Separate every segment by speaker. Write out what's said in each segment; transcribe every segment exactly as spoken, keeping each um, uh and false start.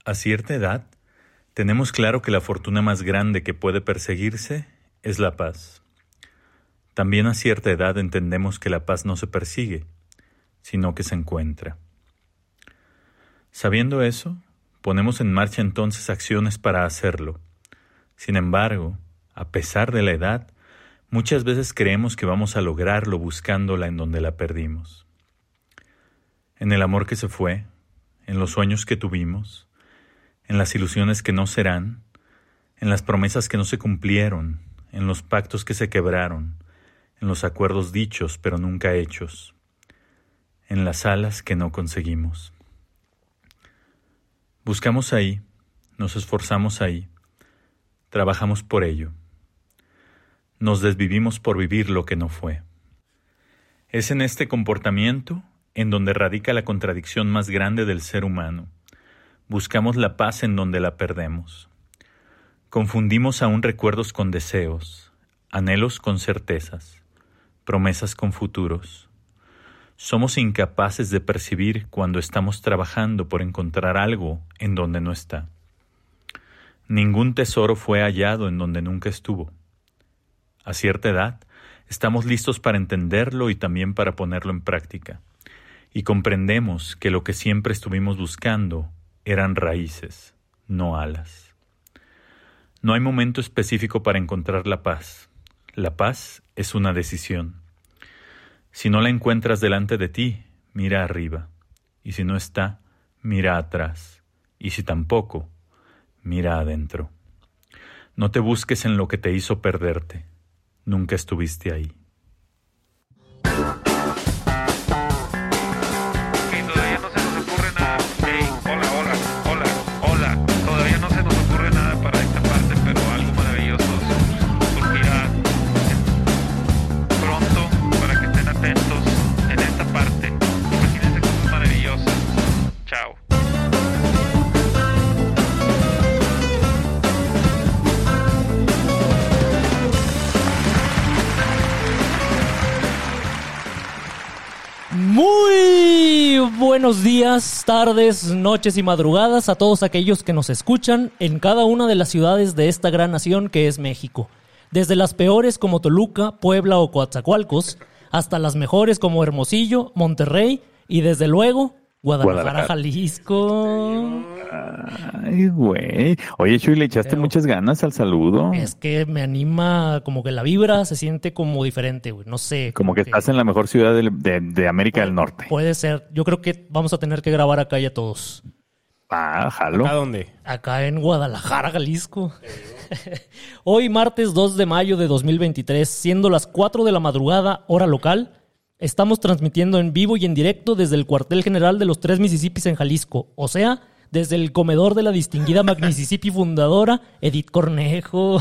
Speaker 1: A cierta edad, tenemos claro que la fortuna más grande que puede perseguirse es la paz. También a cierta edad entendemos que la paz no se persigue, sino que se encuentra. Sabiendo eso, ponemos en marcha entonces acciones para hacerlo. Sin embargo, a pesar de la edad, muchas veces creemos que vamos a lograrlo buscándola en donde la perdimos. En el amor que se fue, en los sueños que tuvimos, en las ilusiones que no serán, en las promesas que no se cumplieron, en los pactos que se quebraron, en los acuerdos dichos pero nunca hechos, en las alas que no conseguimos. Buscamos ahí, nos esforzamos ahí, trabajamos por ello. Nos desvivimos por vivir lo que no fue. Es en este comportamiento en donde radica la contradicción más grande del ser humano. Buscamos la paz en donde la perdemos. Confundimos aún recuerdos con deseos, anhelos con certezas, promesas con futuros. Somos incapaces de percibir cuando estamos trabajando por encontrar algo en donde no está. Ningún tesoro fue hallado en donde nunca estuvo. A cierta edad, estamos listos para entenderlo y también para ponerlo en práctica. Y comprendemos que lo que siempre estuvimos buscando eran raíces, no alas. No hay momento específico para encontrar la paz. La paz es una decisión. Si no la encuentras delante de ti, mira arriba. Y si no está, mira atrás. Y si tampoco, mira adentro. No te busques en lo que te hizo perderte. Nunca estuviste ahí.
Speaker 2: Muy buenos días, tardes, noches y madrugadas a todos aquellos que nos escuchan en cada una de las ciudades de esta gran nación que es México. Desde las peores como Toluca, Puebla o Coatzacoalcos, hasta las mejores como Hermosillo, Monterrey y desde luego Guadalajara, Guadalajara. Jalisco.
Speaker 3: Ay, güey. Oye, Chuy, le echaste Pero, muchas ganas al saludo.
Speaker 2: Es que me anima, como que la vibra se siente como diferente, güey. No sé.
Speaker 3: Como, como que, que estás en la mejor ciudad de, de, de América
Speaker 2: puede,
Speaker 3: del Norte.
Speaker 2: Puede ser. Yo creo que vamos a tener que grabar acá ya todos.
Speaker 3: Ah, jalo.
Speaker 4: ¿A dónde?
Speaker 2: Acá en Guadalajara, Jalisco. Hoy, martes dos de mayo de dos mil veintitrés, siendo las cuatro de la madrugada, hora local, estamos transmitiendo en vivo y en directo desde el cuartel general de los Tres Mississippis en Jalisco. O sea, desde el comedor de la distinguida Magnissippi fundadora, Edith Cornejo.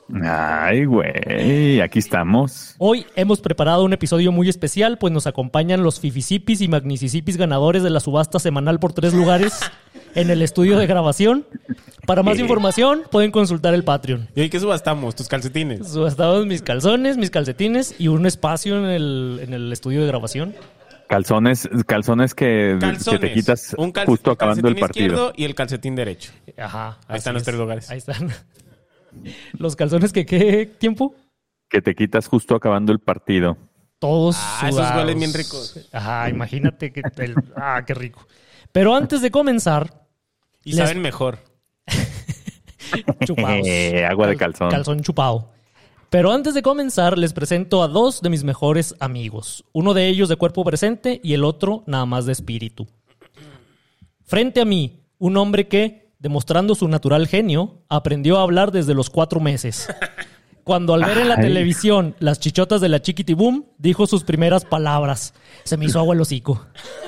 Speaker 3: Ay, güey, aquí estamos.
Speaker 2: Hoy hemos preparado un episodio muy especial, pues nos acompañan los Fifisippis y Magnissipis ganadores de la subasta semanal por tres lugares en el estudio de grabación. Para más información, pueden consultar el Patreon.
Speaker 4: ¿Y hoy qué subastamos? ¿Tus calcetines?
Speaker 2: Subastamos mis calzones, mis calcetines y un espacio en el, en el estudio de grabación.
Speaker 3: Calzones, calzones que,
Speaker 4: calzones.
Speaker 3: que te quitas
Speaker 4: un calc-
Speaker 3: justo acabando el partido.
Speaker 4: Izquierdo y el calcetín derecho.
Speaker 2: Ajá.
Speaker 4: Ahí están los tres lugares.
Speaker 2: Ahí están. Los calzones que qué tiempo?
Speaker 3: Que te quitas justo acabando el partido.
Speaker 2: Todos
Speaker 4: ah,
Speaker 2: sudados.
Speaker 4: Esos huelen bien ricos.
Speaker 2: Ajá, imagínate que el, ah, qué rico. Pero antes de comenzar,
Speaker 4: y
Speaker 2: les...
Speaker 4: saben mejor.
Speaker 2: Chupados.
Speaker 3: Eh, agua de calzón.
Speaker 2: Calzón chupado. Pero antes de comenzar, les presento a dos de mis mejores amigos. Uno de ellos de cuerpo presente y el otro nada más de espíritu. Frente a mí, un hombre que, demostrando su natural genio, aprendió a hablar desde los cuatro meses. Cuando al ver en la Ay. televisión las chichotas de la Chiquitibum, dijo sus primeras palabras. Se me hizo agua el hocico.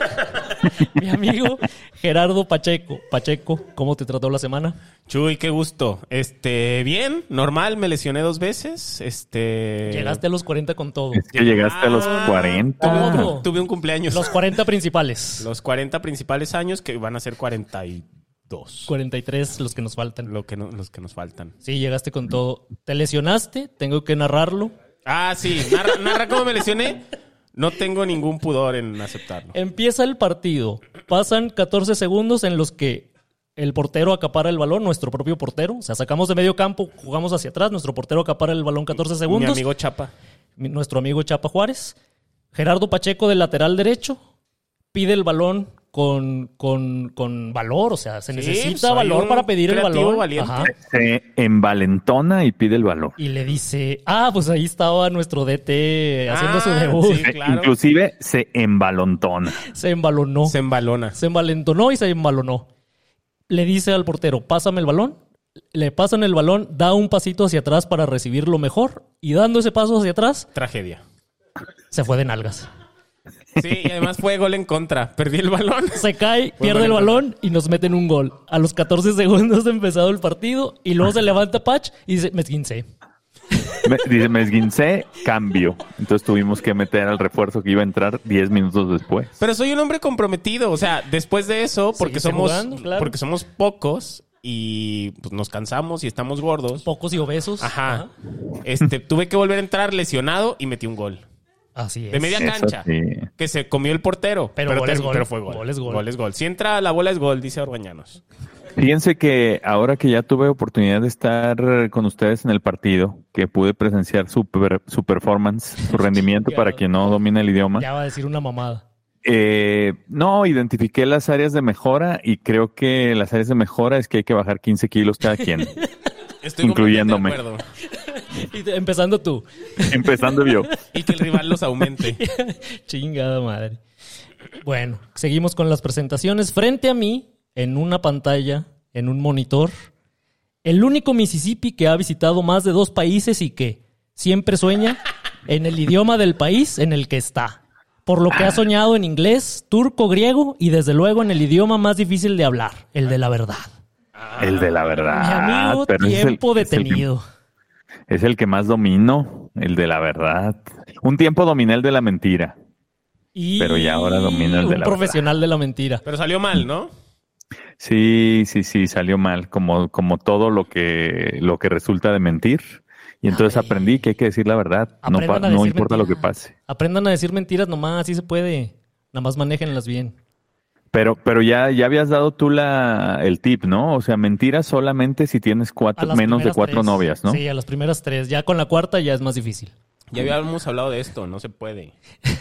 Speaker 2: Mi amigo Gerardo Pacheco. Pacheco, ¿cómo te trató la semana?
Speaker 4: Chuy, qué gusto. Este, bien, normal, me lesioné dos veces. Este.
Speaker 2: Llegaste a los cuarenta con todo.
Speaker 3: Es que llegaste ah, a los cuarenta.
Speaker 4: Tuve, tuve un cumpleaños.
Speaker 2: Los cuarenta principales.
Speaker 4: Los cuarenta principales años que van a ser cuarenta y dos.
Speaker 2: cuarenta y tres los que nos faltan.
Speaker 4: Lo que no, los que nos faltan.
Speaker 2: Sí, llegaste con todo. ¿Te lesionaste? Tengo que narrarlo.
Speaker 4: Ah, sí. Narra, narra cómo me lesioné. No tengo ningún pudor en aceptarlo.
Speaker 2: Empieza el partido. Pasan catorce segundos en los que el portero acapara el balón, nuestro propio portero. O sea, sacamos de medio campo, jugamos hacia atrás, nuestro portero acapara el balón catorce segundos.
Speaker 4: Mi amigo Chapa.
Speaker 2: Mi- nuestro amigo Chapa Juárez. Gerardo Pacheco del lateral derecho pide el balón con, con, con valor. O sea, se
Speaker 4: Sí,
Speaker 2: necesita
Speaker 4: soy
Speaker 2: valor
Speaker 4: un
Speaker 2: para pedir el
Speaker 4: creativo
Speaker 2: balón.
Speaker 4: valiente.
Speaker 2: Ajá.
Speaker 3: Se envalentona y pide el balón.
Speaker 2: Y le dice, ah, pues ahí estaba nuestro D T haciendo
Speaker 4: Ah,
Speaker 2: su debut.
Speaker 4: sí.
Speaker 3: Eh,
Speaker 4: claro.
Speaker 3: Inclusive se embalontona.
Speaker 2: Se embalonó.
Speaker 4: Se embalona.
Speaker 2: Se envalentonó y se embalonó. Le dice al portero, pásame el balón. Le pasan el balón, da un pasito hacia atrás para recibirlo mejor. Y dando ese paso hacia atrás,
Speaker 4: Tragedia.
Speaker 2: se fue de nalgas.
Speaker 4: Sí, y además fue gol en contra. Perdí el balón.
Speaker 2: Se cae,
Speaker 4: Fue
Speaker 2: pierde el
Speaker 4: gol en
Speaker 2: balón y nos meten un gol. A los catorce segundos de empezado el partido. Y luego se levanta Patch y dice, me esguincé.
Speaker 3: Me, dice, me esguincé, cambio. Entonces tuvimos que meter al refuerzo que iba a entrar diez minutos después.
Speaker 4: Pero soy un hombre comprometido. O sea, después de eso, porque
Speaker 2: Seguiste
Speaker 4: somos
Speaker 2: jugando, claro.
Speaker 4: porque somos pocos y pues, nos cansamos y estamos gordos.
Speaker 2: Pocos y obesos.
Speaker 4: Ajá. Este, tuve que volver a entrar lesionado y metí un gol.
Speaker 2: Así es.
Speaker 4: De media
Speaker 3: Eso
Speaker 4: cancha.
Speaker 3: sí.
Speaker 4: Que se comió el portero.
Speaker 2: Pero gol
Speaker 4: ter-
Speaker 2: es gol.
Speaker 4: pero fue gol.
Speaker 2: Gol es gol.
Speaker 4: Gol es gol. Si entra la bola es gol, dice Orbañanos.
Speaker 3: Fíjense que ahora que ya tuve oportunidad de estar con ustedes en el partido, que pude presenciar su, per- su performance, su rendimiento para quien no domina el idioma,
Speaker 2: Ya va a decir una mamada.
Speaker 3: eh, no, identifiqué las áreas de mejora y creo que las áreas de mejora es que hay que bajar quince kilos cada quien,
Speaker 4: Estoy
Speaker 3: Incluyéndome.
Speaker 4: completamente de acuerdo.
Speaker 2: Y te- empezando tú.
Speaker 3: empezando yo.
Speaker 4: Y que el rival los aumente.
Speaker 2: Chingada madre. Bueno, seguimos con las presentaciones. Frente a mí, en una pantalla, en un monitor, el único Mississippi que ha visitado más de dos países y que siempre sueña en el idioma del país en el que está. Por lo que ha soñado en inglés, turco, griego y desde luego en el idioma más difícil de hablar, el de la verdad.
Speaker 3: El de la verdad.
Speaker 2: Mi amigo,
Speaker 3: pero ese es el-
Speaker 2: tiempo
Speaker 3: es el que-
Speaker 2: detenido.
Speaker 3: Es el que más domino, el de la verdad. Un tiempo dominé el de la mentira.
Speaker 2: Y
Speaker 3: Pero ya ahora domina el de
Speaker 2: un
Speaker 3: la
Speaker 2: profesional de la mentira.
Speaker 4: Pero salió mal, ¿no?
Speaker 3: Sí, sí, sí, salió mal, como, como todo lo que, lo que resulta de mentir. Y entonces
Speaker 2: Ay.
Speaker 3: aprendí que hay que decir la verdad. No, pa-
Speaker 2: Aprendan a
Speaker 3: no
Speaker 2: decir
Speaker 3: importa lo que
Speaker 2: mentiras.
Speaker 3: pase.
Speaker 2: Aprendan a decir mentiras nomás, así se puede. Nada más manéjenlas bien.
Speaker 3: Pero, pero ya, ya habías dado tú la, el tip, ¿no? O sea, mentiras solamente si tienes
Speaker 2: A
Speaker 3: cuatro,
Speaker 2: las
Speaker 3: menos de
Speaker 2: primeras
Speaker 3: cuatro
Speaker 2: tres.
Speaker 3: novias, ¿no?
Speaker 2: Sí, a las primeras tres. Ya con la cuarta ya es más difícil.
Speaker 4: Ya habíamos hablado de esto, no se puede.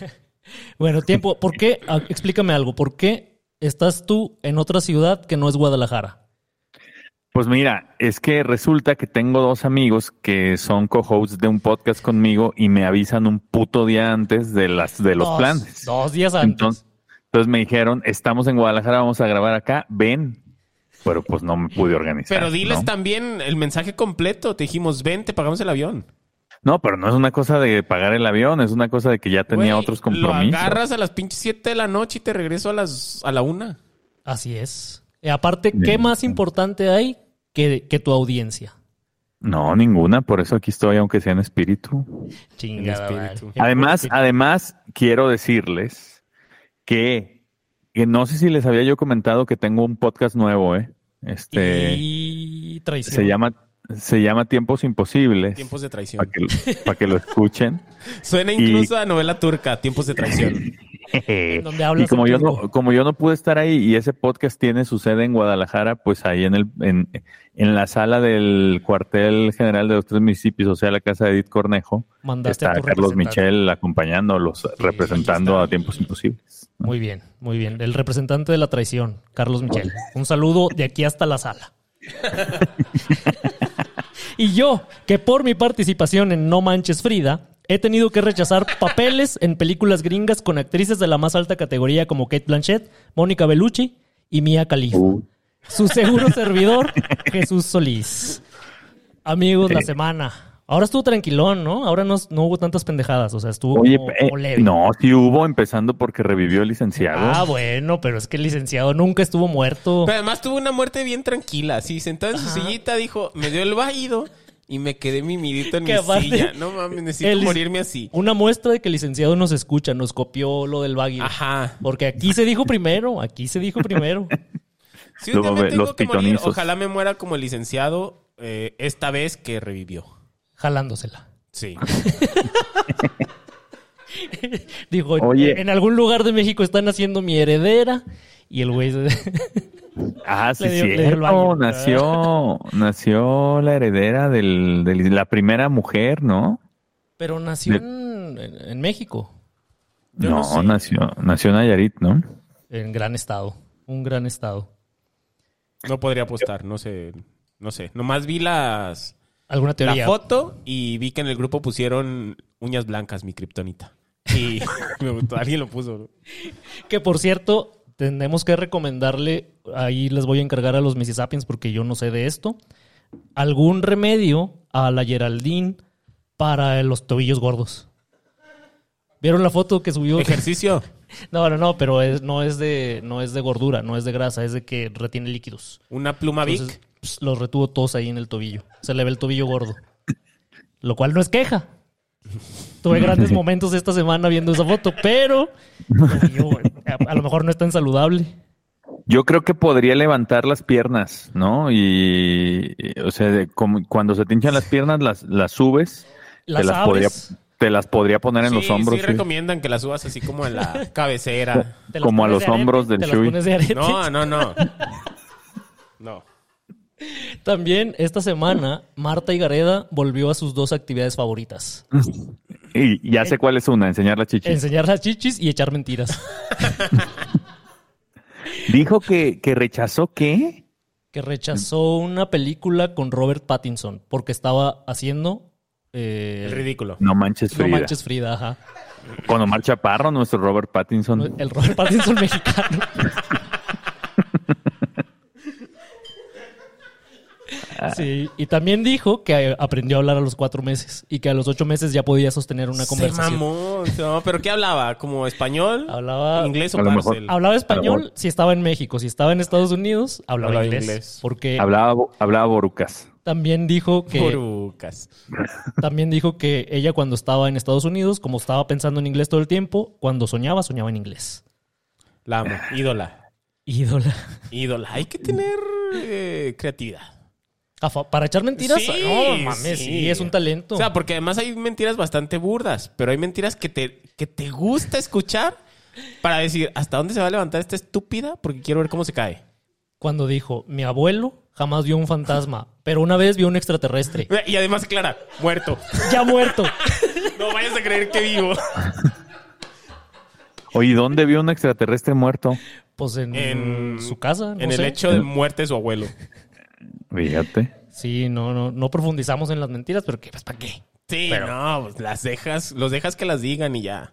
Speaker 2: Bueno, tiempo. ¿Por qué? Ah, explícame algo. ¿Por qué estás tú en otra ciudad que no es Guadalajara?
Speaker 3: Pues mira, es que resulta que tengo dos amigos que son co-hosts de un podcast conmigo y me avisan un puto día antes de las de los
Speaker 2: Dos-
Speaker 3: planes.
Speaker 2: Dos días antes.
Speaker 3: Entonces, entonces me dijeron, estamos en Guadalajara, vamos a grabar acá, ven. Pero pues no me pude organizar.
Speaker 4: Pero diles
Speaker 3: ¿no?
Speaker 4: también el mensaje completo. Te dijimos, ven, te pagamos el avión.
Speaker 3: No, pero no es una cosa de pagar el avión, es una cosa de que ya tenía
Speaker 4: Güey,
Speaker 3: otros compromisos.
Speaker 4: Lo agarras a las pinches siete de la noche y te regreso a las a la una.
Speaker 2: Así es. Y aparte, ¿qué
Speaker 3: Bien.
Speaker 2: más importante hay que, que tu audiencia?
Speaker 3: No, ninguna, por eso aquí estoy, aunque sea en espíritu.
Speaker 2: Chingada
Speaker 4: En
Speaker 2: madre.
Speaker 4: espíritu.
Speaker 3: Además, además, quiero decirles que, que no sé si les había yo comentado que tengo un podcast nuevo, ¿eh? Este
Speaker 2: Y traición.
Speaker 3: se llama se llama Tiempos Imposibles.
Speaker 4: Tiempos de traición.
Speaker 3: Para que, para que lo escuchen.
Speaker 4: Suena
Speaker 3: Y-
Speaker 4: incluso a novela turca, Tiempos de traición.
Speaker 2: Donde hablas
Speaker 3: Y como
Speaker 2: en
Speaker 3: yo
Speaker 2: turco.
Speaker 3: no, como yo no pude estar ahí y ese podcast tiene su sede en Guadalajara, pues ahí en el, en, en la sala del cuartel general de los tres municipios, o sea, la casa de Edith Cornejo,
Speaker 2: Mandaste
Speaker 3: está
Speaker 2: a tu
Speaker 3: Carlos
Speaker 2: representante.
Speaker 3: Michel acompañándolos, representando
Speaker 4: aquí está.
Speaker 3: a Tiempos Imposibles.
Speaker 2: Muy bien, muy bien. El representante de la traición, Carlos Michel. Un saludo de aquí hasta la sala. Y yo, que por mi participación en No Manches Frida, he tenido que rechazar papeles en películas gringas con actrices de la más alta categoría como Kate Blanchett, Mónica Bellucci y Mia Khalifa.
Speaker 3: Uh.
Speaker 2: Su seguro servidor, Jesús Solís. Amigos, la
Speaker 3: Sí.
Speaker 2: semana. Ahora estuvo tranquilón, ¿no? Ahora no, no hubo tantas pendejadas. O sea, estuvo
Speaker 3: Oye,
Speaker 2: como,
Speaker 3: eh,
Speaker 2: como leve.
Speaker 3: no, sí hubo, empezando porque revivió el licenciado.
Speaker 2: Ah, bueno, pero es que el licenciado nunca estuvo muerto.
Speaker 4: Pero además tuvo una muerte bien tranquila. Así, sentado en su
Speaker 2: Ajá.
Speaker 4: sillita, dijo, me dio el vaído y me quedé mimidito en
Speaker 2: Que
Speaker 4: mi
Speaker 2: aparte,
Speaker 4: silla. No mames, necesito
Speaker 2: el lic-
Speaker 4: morirme así.
Speaker 2: Una muestra de que el licenciado nos escucha, nos copió lo del Baguio.
Speaker 4: Ajá.
Speaker 2: Porque aquí se dijo primero, aquí se dijo primero.
Speaker 4: Si un día
Speaker 3: Luego
Speaker 4: me
Speaker 3: ve-
Speaker 4: tengo
Speaker 3: los
Speaker 4: que morir,
Speaker 3: pitonizos.
Speaker 4: ojalá me muera como el licenciado, eh, esta vez que revivió.
Speaker 2: Jalándosela.
Speaker 4: Sí.
Speaker 2: Dijo,
Speaker 3: Oye.
Speaker 2: en algún lugar de México están haciendo mi heredera. Y el güey se...
Speaker 3: Ah, sí,
Speaker 2: Le dio-
Speaker 3: sí.
Speaker 2: le dio el baño.
Speaker 3: Nació, nació la heredera del, de la primera mujer, ¿no?
Speaker 2: Pero nació
Speaker 3: De-
Speaker 2: en, en- en México,
Speaker 4: Yo
Speaker 3: no,
Speaker 4: no sé.
Speaker 3: nació, nació en Nayarit, ¿no?
Speaker 2: en gran estado, un gran estado.
Speaker 4: No podría apostar, no sé. No sé. Nomás vi las
Speaker 2: ¿Alguna
Speaker 4: la
Speaker 2: teoría?
Speaker 4: foto y vi que en el grupo pusieron uñas blancas, mi kriptonita. Y me gustó. Alguien lo puso. ¿no?
Speaker 2: Que por cierto, tenemos que recomendarle, ahí les voy a encargar a los Mississippians porque yo no sé de esto, algún remedio a la Geraldine para los tobillos gordos. ¿Vieron la foto que subió?
Speaker 4: Ejercicio.
Speaker 2: No, no, no, pero es, no, es de, no es de gordura, no es de grasa, es de que retiene líquidos.
Speaker 4: Una pluma Vic.
Speaker 2: Entonces, pues, los retuvo todos ahí en el tobillo. Se le ve el tobillo gordo. Lo cual no es queja. Tuve grandes momentos esta semana viendo esa foto, pero yo, a, a lo mejor no es tan saludable.
Speaker 3: Yo creo que podría levantar las piernas, ¿no? Y, y, o sea, de- como cuando se te hinchan las piernas, las, las subes,
Speaker 2: Las
Speaker 3: te las
Speaker 2: abres,
Speaker 3: podría, te las podría poner en
Speaker 4: Sí,
Speaker 3: los hombros.
Speaker 4: sí
Speaker 3: sí.
Speaker 4: recomiendan que la subas así como en la cabecera.
Speaker 2: te las
Speaker 3: como a
Speaker 2: pones
Speaker 3: los
Speaker 2: de arete,
Speaker 3: hombros del
Speaker 2: te las
Speaker 3: Shui.
Speaker 2: pones de arete.
Speaker 4: No, no, no. No.
Speaker 2: También esta semana, Marta Higareda volvió a sus dos actividades favoritas.
Speaker 3: Y ya sé cuál es una, enseñar la chichi.
Speaker 2: Enseñar las chichis y echar mentiras.
Speaker 3: Dijo que, que rechazó ¿qué?
Speaker 2: Que rechazó una película con Robert Pattinson porque estaba haciendo... eh,
Speaker 4: Es ridículo.
Speaker 3: No manches,
Speaker 2: No
Speaker 3: Frida.
Speaker 2: manches, Frida, ajá.
Speaker 3: Con Omar Chaparro, nuestro Robert Pattinson.
Speaker 2: El Robert Pattinson mexicano. Sí, y también dijo que aprendió a hablar a los cuatro meses y que a los ocho meses ya podía sostener una
Speaker 4: Se
Speaker 2: conversación.
Speaker 4: mamó. No, ¿pero qué hablaba? ¿Como español?
Speaker 2: Hablaba,
Speaker 4: ¿Inglés o
Speaker 3: A lo mejor-
Speaker 4: parcel?
Speaker 2: hablaba español si estaba en México, si estaba en Estados Unidos, hablaba,
Speaker 4: Hablaba
Speaker 2: inglés,
Speaker 4: inglés.
Speaker 2: Porque
Speaker 3: Hablaba, hablaba borucas.
Speaker 2: también dijo que
Speaker 4: Borucas.
Speaker 2: también dijo que ella cuando estaba en Estados Unidos, como estaba pensando en inglés todo el tiempo, cuando soñaba, soñaba en inglés.
Speaker 4: La amo. Ídola.
Speaker 2: Ídola.
Speaker 4: Ídola. Hay que tener eh, creatividad.
Speaker 2: A fa- Para echar mentiras,
Speaker 4: Sí,
Speaker 2: no mames, sí.
Speaker 4: sí.
Speaker 2: es un talento.
Speaker 4: O sea, porque además hay mentiras bastante burdas, pero hay mentiras que te, que te gusta escuchar para decir, ¿hasta dónde se va a levantar esta estúpida? Porque quiero ver cómo se cae.
Speaker 2: Cuando dijo, mi abuelo jamás vio un fantasma, pero una vez vio un extraterrestre.
Speaker 4: Y además, Clara, muerto.
Speaker 2: Ya muerto.
Speaker 4: No vayas a creer que vivo.
Speaker 3: Oye, ¿dónde vio un extraterrestre muerto?
Speaker 2: Pues en,
Speaker 4: En-
Speaker 2: su casa, no
Speaker 4: en el
Speaker 2: sé.
Speaker 4: hecho de muerte de su abuelo.
Speaker 3: Fíjate.
Speaker 2: Sí, no, no, no profundizamos en las mentiras, pero ¿qué? Pues, ¿para qué?
Speaker 4: Sí,
Speaker 2: Pero-
Speaker 4: no, pues las dejas, los dejas que las digan y ya.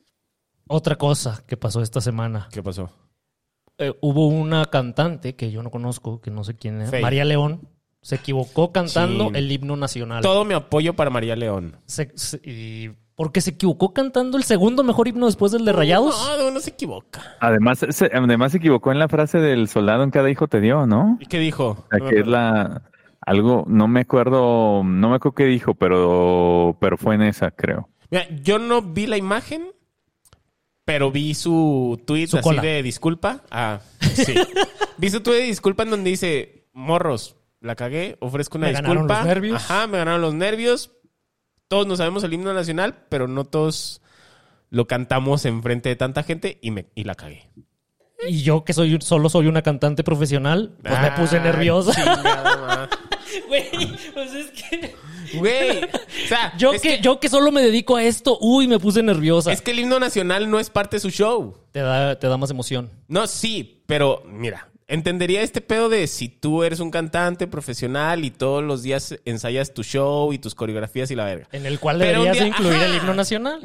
Speaker 2: Otra cosa que pasó esta semana.
Speaker 4: ¿Qué pasó?
Speaker 2: Eh, hubo una cantante que yo no conozco, que no sé quién es,
Speaker 4: Faye.
Speaker 2: María León, se equivocó cantando
Speaker 4: Sí.
Speaker 2: el himno nacional.
Speaker 4: Todo mi apoyo para María León.
Speaker 2: Se- se- y- porque se equivocó cantando el segundo mejor himno después del de Rayados.
Speaker 4: No, no se equivoca.
Speaker 3: Además se, además se equivocó en la frase del soldado en cada hijo te dio, ¿no?
Speaker 4: ¿Y qué dijo?
Speaker 3: O sea,
Speaker 4: No me
Speaker 3: que es
Speaker 4: acuerdo.
Speaker 3: la... Algo, no me acuerdo, no me acuerdo qué dijo, pero, pero fue en esa, creo.
Speaker 4: Mira, yo no vi la imagen, pero vi su tweet
Speaker 2: Su
Speaker 4: así
Speaker 2: cola.
Speaker 4: de disculpa. Ah, sí. Vi su tweet de disculpa en donde dice, morros, la cagué, ofrezco una
Speaker 2: Me ganaron
Speaker 4: disculpa.
Speaker 2: los nervios.
Speaker 4: Ajá, me ganaron los nervios. Todos nos sabemos el himno nacional, pero no todos lo cantamos enfrente de tanta gente y, me, y la cagué.
Speaker 2: Y yo, que soy solo soy una cantante profesional, pues me puse
Speaker 4: Ah,
Speaker 2: nerviosa.
Speaker 4: chingada madre.
Speaker 2: Güey, pues es que...
Speaker 4: Güey, o sea,
Speaker 2: Yo
Speaker 4: es
Speaker 2: que,
Speaker 4: que,
Speaker 2: yo que solo me dedico a esto, uy, me puse nerviosa.
Speaker 4: es que el himno nacional no es parte de su show.
Speaker 2: Te da, te da más emoción.
Speaker 4: No, sí, pero mira, entendería este pedo de si tú eres un cantante profesional y todos los días ensayas tu show y tus coreografías y la verga.
Speaker 2: En el cual
Speaker 4: Pero un
Speaker 2: deberías
Speaker 4: día-
Speaker 2: incluir
Speaker 4: ajá.
Speaker 2: el himno nacional.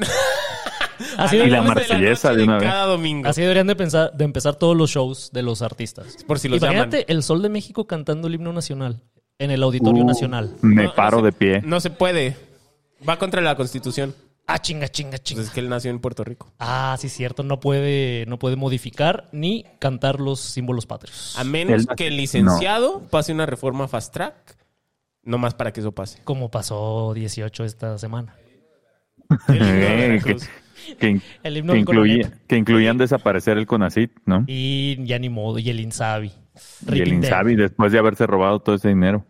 Speaker 2: Así,
Speaker 3: Y la
Speaker 2: deberían de,
Speaker 3: marsellesa
Speaker 4: noche
Speaker 3: de una vez.
Speaker 4: cada domingo.
Speaker 2: así deberían de, pensar, de empezar todos los shows de los artistas.
Speaker 4: Por si los
Speaker 2: Imagínate
Speaker 4: llaman.
Speaker 2: el Sol de México cantando el himno nacional en el Auditorio
Speaker 3: Uh,
Speaker 2: Nacional.
Speaker 3: Me
Speaker 4: No,
Speaker 3: paro
Speaker 4: no se-
Speaker 3: de pie.
Speaker 4: No se puede. Va contra la Constitución.
Speaker 2: Ah, chinga, chinga,
Speaker 4: Pues
Speaker 2: chinga.
Speaker 4: es que él nació en Puerto Rico.
Speaker 2: Ah, sí, cierto. No puede, no puede modificar ni cantar los símbolos patrios.
Speaker 4: A menos
Speaker 3: Él-
Speaker 4: que el licenciado pase una reforma fast track. No más para que eso pase.
Speaker 2: Como pasó dieciocho esta semana.
Speaker 4: El himno de
Speaker 3: Eh, que,
Speaker 4: Veracruz.
Speaker 3: que-
Speaker 2: El himno
Speaker 3: que
Speaker 2: del
Speaker 3: incluía-
Speaker 2: Coronel.
Speaker 3: que incluían desaparecer el CONACYT, ¿no?
Speaker 2: Y ya ni modo. Y el Insabi.
Speaker 3: Y el
Speaker 2: Ripindel.
Speaker 3: Insabi después de haberse robado todo ese dinero.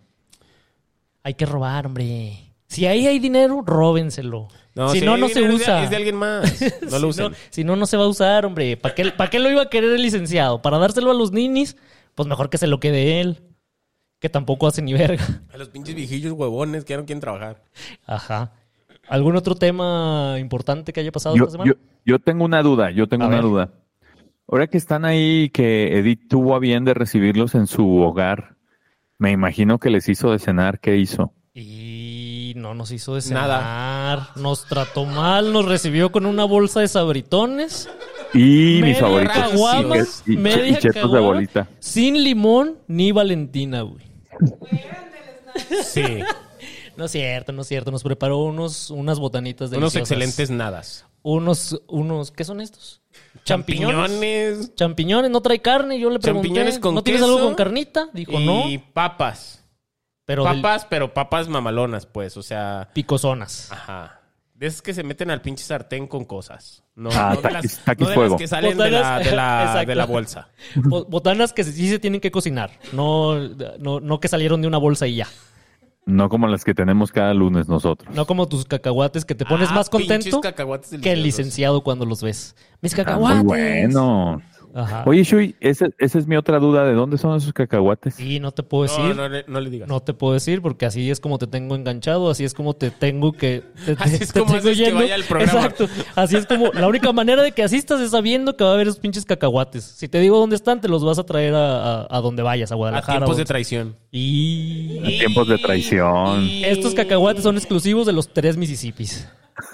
Speaker 2: Hay que robar, hombre. Si ahí hay dinero, róbenselo.
Speaker 4: No,
Speaker 2: si
Speaker 4: sí,
Speaker 2: no, no se
Speaker 4: es de-
Speaker 2: usa.
Speaker 4: Es de alguien más. No lo
Speaker 2: si,
Speaker 4: usen.
Speaker 2: no, si no, no se va a usar, hombre. ¿Para qué, ¿Para qué lo iba a querer el licenciado? ¿Para dárselo a los ninis? Pues mejor que se lo quede él. Que tampoco hace ni verga.
Speaker 4: A los pinches viejillos huevones que ya no quieren trabajar.
Speaker 2: Ajá. ¿Algún otro tema importante que haya pasado
Speaker 3: Yo,
Speaker 2: esta semana?
Speaker 3: yo, yo tengo una duda, yo tengo
Speaker 2: A
Speaker 3: una
Speaker 2: ver.
Speaker 3: duda. Ahora que están ahí, que Edith tuvo a bien de recibirlos en su hogar, me imagino que les hizo de cenar. ¿Qué hizo?
Speaker 2: Y no nos hizo de cenar.
Speaker 4: Nada.
Speaker 2: Nos trató mal, nos recibió con una bolsa de sabritones.
Speaker 3: Y mis
Speaker 2: media
Speaker 3: favoritos.
Speaker 2: caguama,
Speaker 3: y, y-
Speaker 2: media
Speaker 3: y chetos de
Speaker 2: caguama,
Speaker 3: bolita.
Speaker 2: sin limón ni Valentina, güey.
Speaker 4: Sí.
Speaker 2: No es cierto, no es cierto. Nos preparó unos, unas botanitas
Speaker 4: Unos
Speaker 2: deliciosas.
Speaker 4: excelentes nadas.
Speaker 2: Unos, unos, ¿qué son estos? Champiñones.
Speaker 4: Champiñones.
Speaker 2: Champiñones, no trae carne. Yo le pregunté,
Speaker 4: Champiñones con
Speaker 2: ¿no tienes
Speaker 4: queso
Speaker 2: algo con carnita? Dijo,
Speaker 4: y
Speaker 2: no.
Speaker 4: papas.
Speaker 2: Pero del-
Speaker 4: Papas, pero papas mamalonas, pues. O sea,
Speaker 2: picosonas.
Speaker 4: ajá. De esas que se meten al pinche sartén con cosas. No,
Speaker 3: Ah,
Speaker 4: no de
Speaker 3: taquis-
Speaker 4: las,
Speaker 3: taquis
Speaker 4: no de
Speaker 3: fuego.
Speaker 4: las que salen de la,
Speaker 2: Botanas-
Speaker 4: de, la,
Speaker 2: Exacto.
Speaker 4: de la bolsa.
Speaker 2: Bo- Botanas que sí se tienen que cocinar. No, no, no que salieron de una bolsa y ya.
Speaker 3: No como las que tenemos cada lunes nosotros.
Speaker 2: No como tus cacahuates que te pones
Speaker 4: Ah,
Speaker 2: más contento
Speaker 4: pinches cacahuates
Speaker 2: que el
Speaker 4: deliciosos.
Speaker 2: licenciado cuando los ves. Mis
Speaker 3: Ah,
Speaker 2: cacahuates.
Speaker 3: muy bueno.
Speaker 2: Ajá.
Speaker 3: Oye, Shui, esa, esa es mi otra duda. ¿De dónde son esos cacahuates?
Speaker 2: Sí, no te puedo decir.
Speaker 4: No,
Speaker 2: No,
Speaker 4: no, le- no le digas.
Speaker 2: te puedo decir porque así es como te tengo enganchado, así es como te tengo que... Te, te-
Speaker 4: Así es
Speaker 2: te
Speaker 4: como
Speaker 2: tengo
Speaker 4: haces que vaya al programa.
Speaker 2: Exacto. Así es como... La única manera de que asistas es sabiendo que va a haber esos pinches cacahuates. Si te digo dónde están, te los vas a traer a, a- a donde vayas, a
Speaker 4: A
Speaker 2: Guadalajara.
Speaker 4: tiempos
Speaker 2: o-
Speaker 4: de traición.
Speaker 2: Y...
Speaker 3: A tiempos de traición.
Speaker 4: Y-
Speaker 2: Estos cacahuates son exclusivos de los tres Mississippis.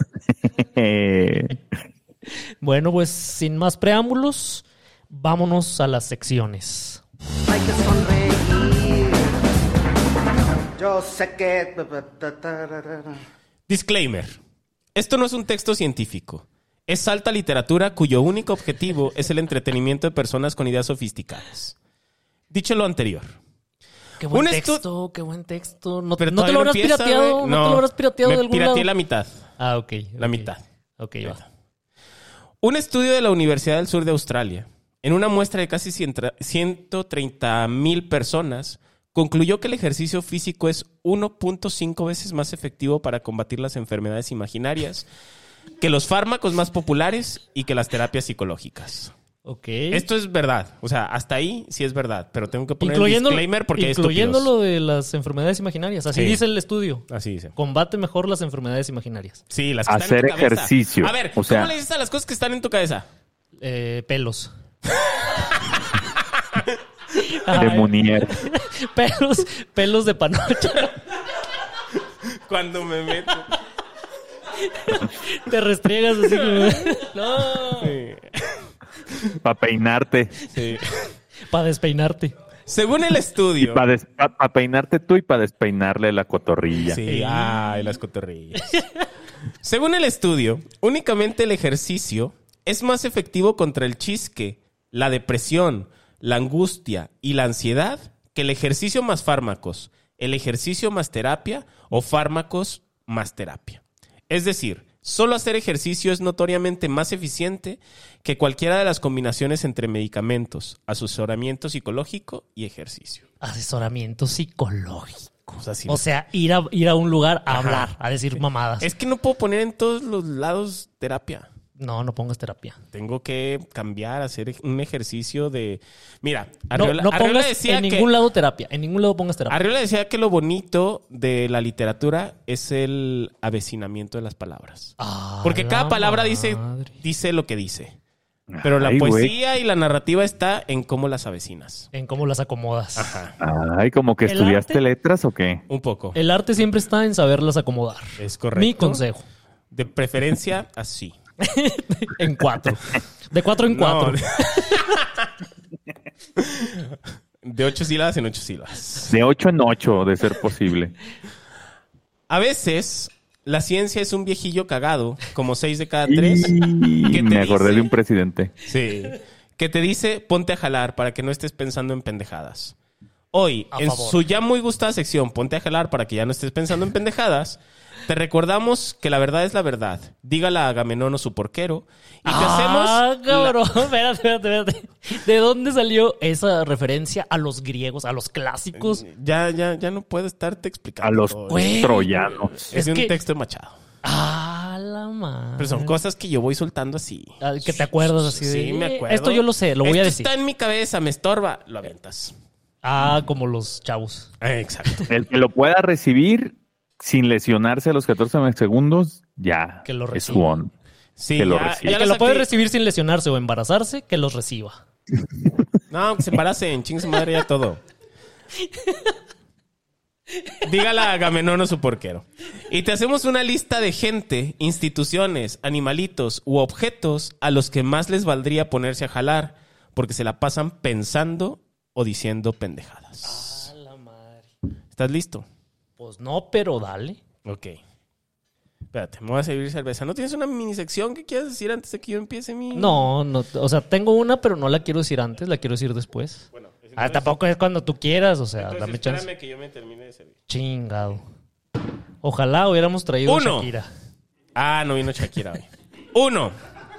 Speaker 2: Bueno, pues sin más preámbulos, vámonos a las secciones.
Speaker 5: Hay que sonreír. Yo sé que...
Speaker 4: Disclaimer. Esto no es un texto científico. Es alta literatura cuyo único objetivo es el entretenimiento de personas con ideas sofisticadas. Dicho lo anterior.
Speaker 2: Qué buen
Speaker 4: Un estu-
Speaker 2: texto, qué buen texto. No,
Speaker 4: Pero
Speaker 2: no te
Speaker 4: todavía
Speaker 2: lo habrás
Speaker 4: empieza,
Speaker 2: pirateado,
Speaker 4: güey.
Speaker 2: no, te lo habrás pirateado
Speaker 4: me
Speaker 2: de algún
Speaker 4: pirateé
Speaker 2: lado.
Speaker 4: la mitad.
Speaker 2: Ah, ok.
Speaker 4: La
Speaker 2: ok.
Speaker 4: mitad.
Speaker 2: Ok, va.
Speaker 4: Un estudio de la Universidad del Sur de Australia, en una muestra de casi ciento treinta mil personas, concluyó que el ejercicio físico es uno punto cinco veces más efectivo para combatir las enfermedades imaginarias que los fármacos más populares y que las terapias psicológicas.
Speaker 2: Ok.
Speaker 4: Esto es verdad. O sea, hasta ahí sí es verdad. Pero tengo que poner
Speaker 2: incluyendo,
Speaker 4: el disclaimer porque hay
Speaker 2: incluyendo
Speaker 4: estúpidos.
Speaker 2: lo de las enfermedades imaginarias. Así
Speaker 4: Sí.
Speaker 2: dice el estudio.
Speaker 4: Así dice.
Speaker 2: Combate mejor las enfermedades imaginarias.
Speaker 4: Sí, las que están
Speaker 3: Hacer
Speaker 4: en tu cabeza.
Speaker 3: ejercicio.
Speaker 4: A ver,
Speaker 3: O sea-
Speaker 4: ¿cómo le dices a las cosas que están en tu cabeza?
Speaker 2: Eh, pelos.
Speaker 3: De
Speaker 2: Ay,
Speaker 3: Munier.
Speaker 2: pelos, pelos de panocha.
Speaker 4: Cuando me meto.
Speaker 2: Te restriegas así como... No.
Speaker 3: Para peinarte.
Speaker 4: Sí.
Speaker 2: Para despeinarte.
Speaker 4: Según el estudio.
Speaker 3: Para peinarte tú y para despeinarle la cotorrilla.
Speaker 4: Sí, ay, las cotorrillas. Según el estudio, únicamente el ejercicio es más efectivo contra el chisque, la depresión, la angustia y la ansiedad que el ejercicio más fármacos, el ejercicio más terapia o fármacos más terapia. Es decir, solo hacer ejercicio es notoriamente más eficiente que cualquiera de las combinaciones entre medicamentos, asesoramiento psicológico y ejercicio.
Speaker 2: Asesoramiento psicológico.
Speaker 4: O sea, sí.
Speaker 2: O sea, ir a, ir a un lugar a
Speaker 4: Ajá.
Speaker 2: hablar, a decir mamadas.
Speaker 4: Es que no puedo poner en todos los lados terapia.
Speaker 2: No, no pongas terapia.
Speaker 4: Tengo que cambiar, hacer un ejercicio de... Mira,
Speaker 2: No,
Speaker 4: Arriola,
Speaker 2: no
Speaker 4: Arriola
Speaker 2: pongas
Speaker 4: decía
Speaker 2: en
Speaker 4: que...
Speaker 2: ningún lado terapia. En ningún lado pongas terapia.
Speaker 4: Arriola decía que lo bonito de la literatura es el avecinamiento de las palabras.
Speaker 2: Ah,
Speaker 4: Porque cada
Speaker 2: la
Speaker 4: palabra dice,
Speaker 2: madre.
Speaker 4: dice lo que dice. Pero la
Speaker 3: Ay, güey.
Speaker 4: poesía y la narrativa está en cómo las avecinas.
Speaker 2: En cómo las acomodas.
Speaker 4: Ajá,
Speaker 3: Ay, como que
Speaker 2: El
Speaker 3: estudiaste
Speaker 2: arte-
Speaker 3: letras o qué.
Speaker 4: un poco.
Speaker 2: El arte siempre está en saberlas acomodar.
Speaker 4: Es correcto.
Speaker 2: Mi consejo.
Speaker 4: De preferencia, así.
Speaker 2: En cuatro. De cuatro en cuatro.
Speaker 4: No. De ocho sílabas en ocho sílabas.
Speaker 3: De ocho en ocho, de ser posible.
Speaker 4: A veces, la ciencia es un viejillo cagado, como seis de cada tres.
Speaker 3: Y
Speaker 4: ¿Qué te
Speaker 3: me acordé
Speaker 4: dice?
Speaker 3: de un presidente.
Speaker 4: Sí. Que te dice, ponte a jalar para que no estés pensando en pendejadas. Hoy,
Speaker 2: A
Speaker 4: en
Speaker 2: favor.
Speaker 4: su ya muy gustada sección, ponte a jalar para que ya no estés pensando en pendejadas, te recordamos que la verdad es la verdad. Dígala a Agamenón o su porquero. Y que
Speaker 2: Ah,
Speaker 4: hacemos...
Speaker 2: cabrón. Espérate, espérate, espérate. ¿De dónde salió esa referencia a los griegos, a los clásicos?
Speaker 4: la- Ya, ya, ya no puedo estarte explicando.
Speaker 3: A los
Speaker 4: todo.
Speaker 2: Güey.
Speaker 3: troyanos.
Speaker 4: Es,
Speaker 2: Es
Speaker 4: de un
Speaker 2: que-
Speaker 4: texto de Machado.
Speaker 2: Ah, la madre.
Speaker 4: Pero son cosas que yo voy soltando así.
Speaker 2: Ah, que te acuerdas así de...
Speaker 4: Sí, me acuerdo.
Speaker 2: Esto yo lo sé, lo voy
Speaker 4: Esto
Speaker 2: a decir.
Speaker 4: está en mi cabeza, me estorba, lo aventas.
Speaker 2: Ah, como los chavos.
Speaker 4: Eh, exacto.
Speaker 3: El que lo pueda recibir sin lesionarse a los catorce segundos, ya
Speaker 2: Que lo
Speaker 3: es
Speaker 2: reciba.
Speaker 3: su on.
Speaker 4: Sí,
Speaker 3: Que lo
Speaker 4: ya,
Speaker 3: reciba.
Speaker 2: El
Speaker 4: ya
Speaker 2: que
Speaker 4: los
Speaker 2: lo puede
Speaker 4: acti-
Speaker 2: recibir sin lesionarse o embarazarse, que los reciba.
Speaker 4: No, que se embaracen, chingue su madre ya todo. Dígale a Agamenón o su porquero. Y te hacemos una lista de gente, instituciones, animalitos u objetos a los que más les valdría ponerse a jalar porque se la pasan pensando o diciendo pendejadas.
Speaker 2: Ah, la madre.
Speaker 4: ¿Estás listo?
Speaker 2: Pues no, pero dale.
Speaker 4: Ok. Espérate, me voy a servir cerveza. ¿No tienes una mini sección que quieras decir antes de que yo empiece mi...?
Speaker 2: No, no, o sea, tengo una, pero no la quiero decir antes, la quiero decir después.
Speaker 4: Bueno,
Speaker 2: Ah, tampoco es cuando tú quieras, o sea,
Speaker 4: entonces
Speaker 2: dame
Speaker 4: espérame
Speaker 2: chance.
Speaker 4: que yo me termine de servir.
Speaker 2: Chingado. Ojalá hubiéramos traído
Speaker 4: Uno.
Speaker 2: a Shakira.
Speaker 4: Ah, no vino Shakira hoy. Uno.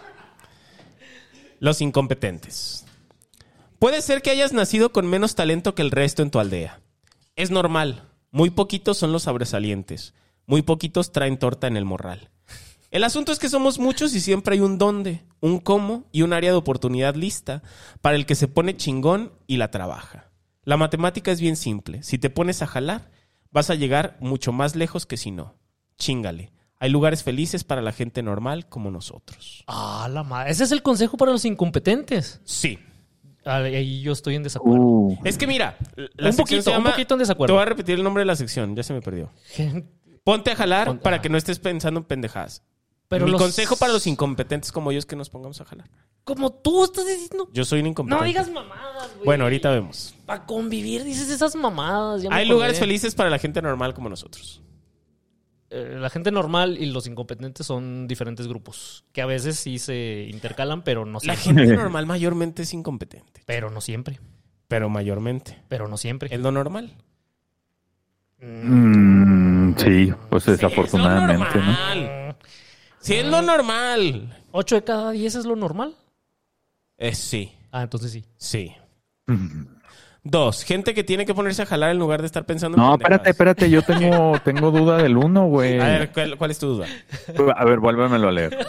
Speaker 4: Los incompetentes. Puede ser que hayas nacido con menos talento que el resto en tu aldea. Es normal. Muy poquitos son los sobresalientes. Muy poquitos traen torta en el morral. El asunto es que somos muchos y siempre hay un dónde, un cómo y un área de oportunidad lista para el que se pone chingón y la trabaja. La matemática es bien simple. Si te pones a jalar, vas a llegar mucho más lejos que si no. Chíngale. Hay lugares felices para la gente normal como nosotros.
Speaker 2: Ah, la madre. Ese es el consejo para los incompetentes.
Speaker 4: Sí.
Speaker 2: Ah, ahí yo estoy en desacuerdo.
Speaker 3: Uh,
Speaker 4: Es que mira, la
Speaker 2: Un
Speaker 4: sección
Speaker 2: poquito,
Speaker 4: se llama-
Speaker 2: un poquito en desacuerdo.
Speaker 4: Te voy a repetir el nombre de la sección, ya se me perdió. Ponte a jalar
Speaker 2: Ponte-
Speaker 4: para
Speaker 2: ah.
Speaker 4: que no estés pensando en pendejadas.
Speaker 2: Pero
Speaker 4: Mi
Speaker 2: los-
Speaker 4: consejo para los incompetentes como yo es que nos pongamos a jalar.
Speaker 2: Como tú estás diciendo.
Speaker 4: Yo soy un incompetente.
Speaker 2: No digas mamadas, güey.
Speaker 4: Bueno, ahorita vemos.
Speaker 2: Para convivir dices esas mamadas. ya me
Speaker 4: Hay
Speaker 2: acordé.
Speaker 4: lugares felices para la gente normal como nosotros.
Speaker 2: Eh, la gente normal y los incompetentes son diferentes grupos. Que a veces sí se intercalan, pero no
Speaker 4: La
Speaker 2: siempre.
Speaker 4: gente normal mayormente es incompetente.
Speaker 2: Pero no siempre.
Speaker 4: Pero mayormente.
Speaker 2: Pero no siempre.
Speaker 4: Es lo normal.
Speaker 3: mm, sí, pues desafortunadamente,
Speaker 4: es lo
Speaker 3: ¿no?
Speaker 4: normal. Sí, es lo normal.
Speaker 2: ¿Ocho de cada diez es lo normal?
Speaker 4: Eh, sí,
Speaker 2: Ah, entonces sí.
Speaker 4: sí. Dos, gente que tiene que ponerse a jalar en lugar de estar pensando en
Speaker 3: No,
Speaker 4: pendejadas.
Speaker 3: espérate, espérate, yo tengo, tengo duda del uno, güey.
Speaker 4: A ver, ¿cuál, cuál es tu duda?
Speaker 3: A ver, vuélvemelo a leer.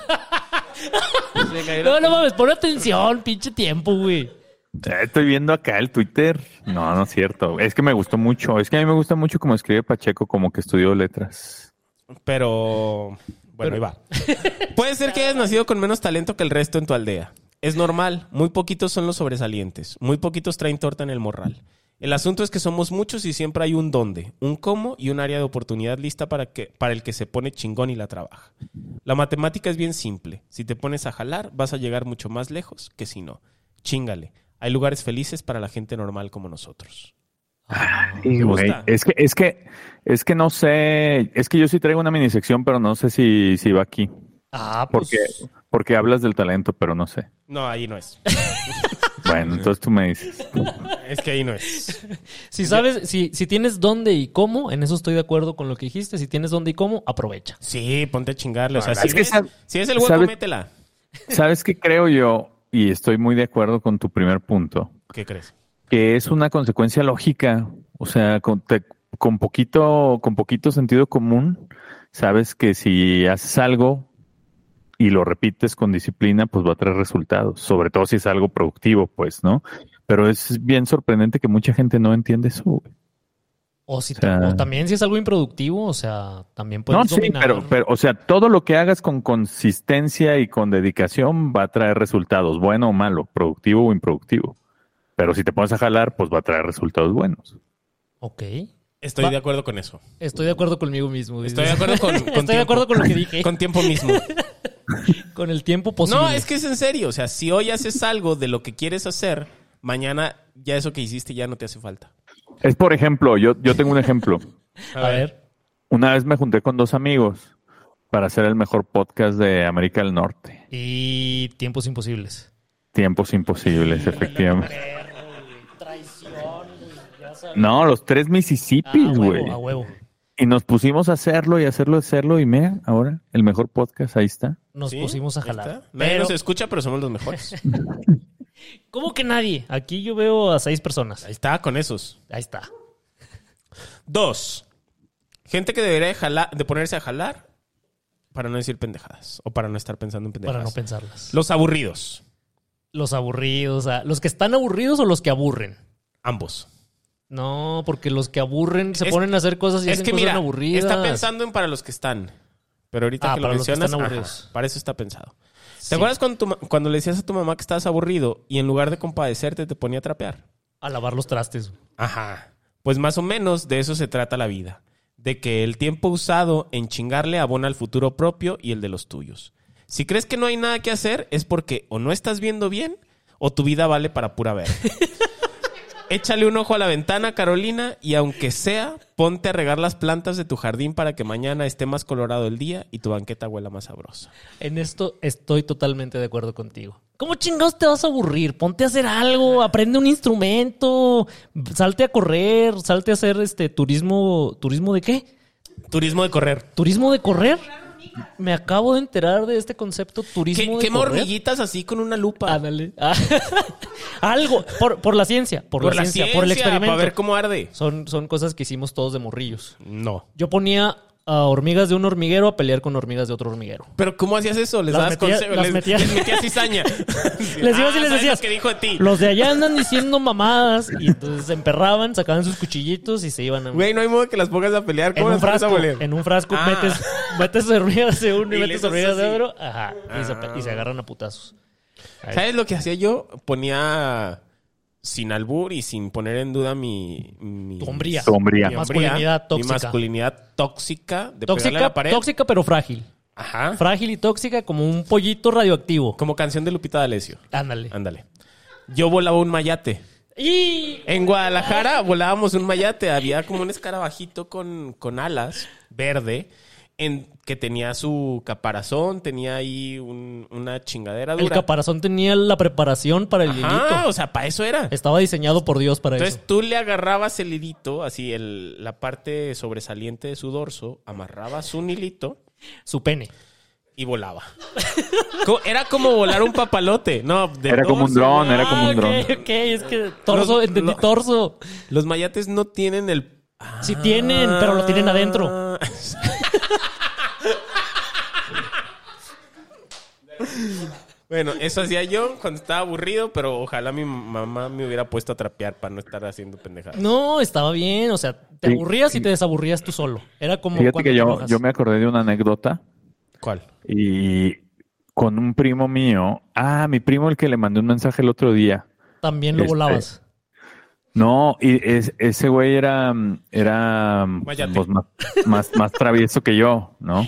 Speaker 2: No, no mames, pon atención, pinche tiempo, güey.
Speaker 3: Eh, Estoy viendo acá el Twitter. No, no es cierto. Es que me gustó mucho. Es que a mí me gusta mucho como escribe Pacheco, como que estudió letras.
Speaker 4: Pero... Bueno, ahí va. Puede ser que hayas nacido con menos talento que el resto en tu aldea. Es normal. Muy poquitos son los sobresalientes. Muy poquitos traen torta en el morral. El asunto es que somos muchos y siempre hay un dónde, un cómo y un área de oportunidad lista para, que, para el que se pone chingón y la trabaja. La matemática es bien simple. Si te pones a jalar, vas a llegar mucho más lejos que si no. Chíngale. Hay lugares felices para la gente normal como nosotros.
Speaker 3: Sí,
Speaker 4: ¿Te
Speaker 3: güey.
Speaker 4: gusta?
Speaker 3: Es que, es que, es que no sé. Es que yo sí traigo una minisección, pero no sé si, si va aquí.
Speaker 2: Ah, pues...
Speaker 3: Porque, porque hablas del talento, pero no sé.
Speaker 4: No, ahí no es.
Speaker 3: Bueno, entonces tú me dices.
Speaker 4: Es que ahí no es.
Speaker 2: Si sabes, si, si tienes dónde y cómo, en eso estoy de acuerdo con lo que dijiste. Si tienes dónde y cómo, aprovecha.
Speaker 4: Sí, ponte a chingarle. O sea,
Speaker 3: Es
Speaker 4: si,
Speaker 3: que
Speaker 4: ves-
Speaker 3: sab-
Speaker 4: si es el hueco,
Speaker 3: ¿sabes?
Speaker 4: métela.
Speaker 3: ¿Sabes qué creo yo? Y estoy muy de acuerdo con tu primer punto.
Speaker 4: ¿Qué crees?
Speaker 3: Que es una consecuencia lógica. O sea, con, te- con poquito, con poquito sentido común, sabes que si haces algo y lo repites con disciplina, pues va a traer resultados. Sobre todo si es algo productivo, pues, ¿no? Pero es bien sorprendente que mucha gente no entiende eso, güey.
Speaker 2: O, si
Speaker 3: O sea-
Speaker 2: o también si es algo improductivo, o sea, también puedes
Speaker 3: No, sí,
Speaker 2: dominar.
Speaker 3: pero, pero, o sea, todo lo que hagas con consistencia y con dedicación va a traer resultados, bueno o malo, productivo o improductivo. Pero si te pones a jalar, pues va a traer resultados buenos.
Speaker 2: Ok.
Speaker 4: Estoy
Speaker 2: Va-
Speaker 4: de acuerdo con eso.
Speaker 2: Estoy de acuerdo conmigo mismo. dices.
Speaker 4: Estoy de acuerdo con, con
Speaker 2: Estoy de
Speaker 4: tiempo.
Speaker 2: acuerdo con lo que dije.
Speaker 4: Con tiempo mismo.
Speaker 2: Con el tiempo posible.
Speaker 4: No, es que es en serio. O sea, si hoy haces algo de lo que quieres hacer, mañana ya eso que hiciste ya no te hace falta.
Speaker 3: Es por ejemplo, yo, yo tengo un ejemplo.
Speaker 2: A ver.
Speaker 3: Una vez me junté con dos amigos para hacer el mejor podcast de América del Norte.
Speaker 2: Y tiempos imposibles.
Speaker 3: Tiempos imposibles, efectivamente.
Speaker 2: Traición, ya sabes.
Speaker 3: No, los tres
Speaker 2: Ah,
Speaker 3: Mississippis,
Speaker 2: a
Speaker 3: güey.
Speaker 2: huevo, a huevo.
Speaker 3: Y nos pusimos a hacerlo y hacerlo, hacerlo. Y mira, ahora, el mejor podcast, ahí está.
Speaker 2: Nos
Speaker 4: ¿Sí?
Speaker 2: pusimos a
Speaker 4: Ahí
Speaker 2: jalar.
Speaker 4: está. Nadie
Speaker 2: Pero,
Speaker 4: nos escucha, pero somos los mejores.
Speaker 2: ¿cómo que nadie? Aquí yo veo a seis personas.
Speaker 4: Ahí está, con esos.
Speaker 2: Ahí está.
Speaker 4: Dos. Gente que debería de, jalar- de ponerse a jalar para no decir pendejadas. O para no estar pensando en pendejadas.
Speaker 2: Para no pensarlas.
Speaker 4: Los aburridos.
Speaker 2: Los aburridos. O sea, ¿los que están aburridos o los que aburren?
Speaker 4: Ambos.
Speaker 2: No, porque los que aburren se
Speaker 4: Es-
Speaker 2: ponen a hacer cosas y
Speaker 4: Es
Speaker 2: hacen
Speaker 4: que
Speaker 2: cosas
Speaker 4: mira,
Speaker 2: aburridas.
Speaker 4: está pensando en para los que están. Pero ahorita
Speaker 2: Ah,
Speaker 4: que lo
Speaker 2: para los que
Speaker 4: mencionas,
Speaker 2: están aburridos.
Speaker 4: ajá, para eso está pensado. ¿Te
Speaker 2: Sí.
Speaker 4: acuerdas cuando, tu ma- cuando le decías a tu mamá que estabas aburrido y en lugar de compadecerte te ponía a trapear?
Speaker 2: A lavar los trastes.
Speaker 4: Ajá. Pues más o menos de eso se trata la vida. De que el tiempo usado en chingarle abona el futuro propio y el de los tuyos. Si crees que no hay nada que hacer, es porque o no estás viendo bien o tu vida vale para pura ver. Échale un ojo a la ventana, Carolina, y aunque sea, ponte a regar las plantas de tu jardín para que mañana esté más colorado el día y tu banqueta huela más sabrosa.
Speaker 2: En esto estoy totalmente de acuerdo contigo. ¿Cómo chingados te vas a aburrir? Ponte a hacer algo, aprende un instrumento, salte a correr, salte a hacer este turismo. ¿Turismo de qué?
Speaker 4: Turismo de correr.
Speaker 2: ¿Turismo de correr? Me acabo de enterar de este concepto turismo
Speaker 4: ¿Qué,
Speaker 2: de
Speaker 4: quema
Speaker 2: correr.
Speaker 4: hormiguitas así con una lupa?
Speaker 2: Ándale. Ah, algo, por, por la ciencia, por, la, ciencia, por el experimento.
Speaker 4: Para ver cómo arde.
Speaker 2: Son, son cosas que hicimos todos de morrillos.
Speaker 4: No.
Speaker 2: Yo ponía a hormigas de un hormiguero a pelear con hormigas de otro hormiguero.
Speaker 4: ¿Pero cómo hacías eso? ¿Les
Speaker 2: Las
Speaker 4: dabas
Speaker 2: metía-
Speaker 4: consejos?
Speaker 2: las
Speaker 4: ¿Les,
Speaker 2: metía-
Speaker 4: les metías cizaña?
Speaker 2: Les ibas y les
Speaker 4: ¿sabes
Speaker 2: decías,
Speaker 4: lo que dijo de ti?
Speaker 2: los de allá andan diciendo mamadas y entonces se emperraban, sacaban sus cuchillitos y se iban a...
Speaker 4: Güey, no hay modo que las pongas a pelear.
Speaker 2: en
Speaker 4: ¿Cómo
Speaker 2: un
Speaker 4: las pones a
Speaker 2: frasco,
Speaker 4: pelear?
Speaker 2: en un frasco
Speaker 4: Ah.
Speaker 2: metes, metes hormigas de uno y,
Speaker 4: Y
Speaker 2: metes
Speaker 4: les
Speaker 2: hormigas de
Speaker 4: haces así.
Speaker 2: otro, ajá, y, se, pe- y se agarran a putazos. Ahí.
Speaker 4: ¿Sabes lo que hacía yo? Ponía sin albur y sin poner en duda mi... mi
Speaker 2: Tu hombría.
Speaker 3: Tu hombría.
Speaker 4: mi
Speaker 2: Masculinidad tóxica.
Speaker 4: Mi masculinidad tóxica de pegarle a
Speaker 2: Tóxica,
Speaker 4: la pared.
Speaker 2: tóxica pero frágil.
Speaker 4: Ajá.
Speaker 2: Frágil y tóxica como un pollito radioactivo.
Speaker 4: Como canción de Lupita D'Alessio.
Speaker 2: Ándale.
Speaker 4: Ándale. Yo volaba un mayate.
Speaker 2: Y...
Speaker 4: En Guadalajara volábamos un mayate. Había como un escarabajito con, con alas verde en, que tenía su caparazón, tenía ahí un- una chingadera
Speaker 2: El
Speaker 4: dura.
Speaker 2: caparazón tenía la preparación para el
Speaker 4: Ajá,
Speaker 2: hilito.
Speaker 4: o sea, para eso era.
Speaker 2: Estaba diseñado por Dios para
Speaker 4: Entonces
Speaker 2: eso.
Speaker 4: tú le agarrabas el hilito, así el, la parte sobresaliente de su dorso, amarrabas un hilito
Speaker 2: Su pene.
Speaker 4: y volaba. Co- Era como volar un papalote. No, de
Speaker 3: Era como un
Speaker 4: dorso,
Speaker 3: dron,
Speaker 4: ¿no?
Speaker 3: era como un
Speaker 2: Ah,
Speaker 3: dron.
Speaker 2: ok, ok, es que torso,
Speaker 4: Los-
Speaker 2: entendí
Speaker 4: lo-
Speaker 2: torso.
Speaker 4: Los mayates no tienen el...
Speaker 2: Sí tienen, pero lo tienen adentro.
Speaker 4: Ah. Bueno, eso hacía yo cuando estaba aburrido, pero ojalá mi mamá me hubiera puesto a trapear para no estar haciendo pendejadas.
Speaker 2: No, estaba bien. O sea, te
Speaker 3: Sí.
Speaker 2: aburrías y te desaburrías tú solo. Era como
Speaker 3: Fíjate
Speaker 2: cuando
Speaker 3: que
Speaker 2: te
Speaker 3: yo,
Speaker 2: enojas.
Speaker 3: yo me acordé de una anécdota
Speaker 4: ¿Cuál?
Speaker 3: y con un primo mío. Ah, mi primo el que le mandé un mensaje el otro día.
Speaker 2: También lo
Speaker 3: Este,
Speaker 2: volabas.
Speaker 3: No, y es- ese güey era, era
Speaker 4: Mayate.
Speaker 3: pues, más, más, más travieso que yo, ¿no?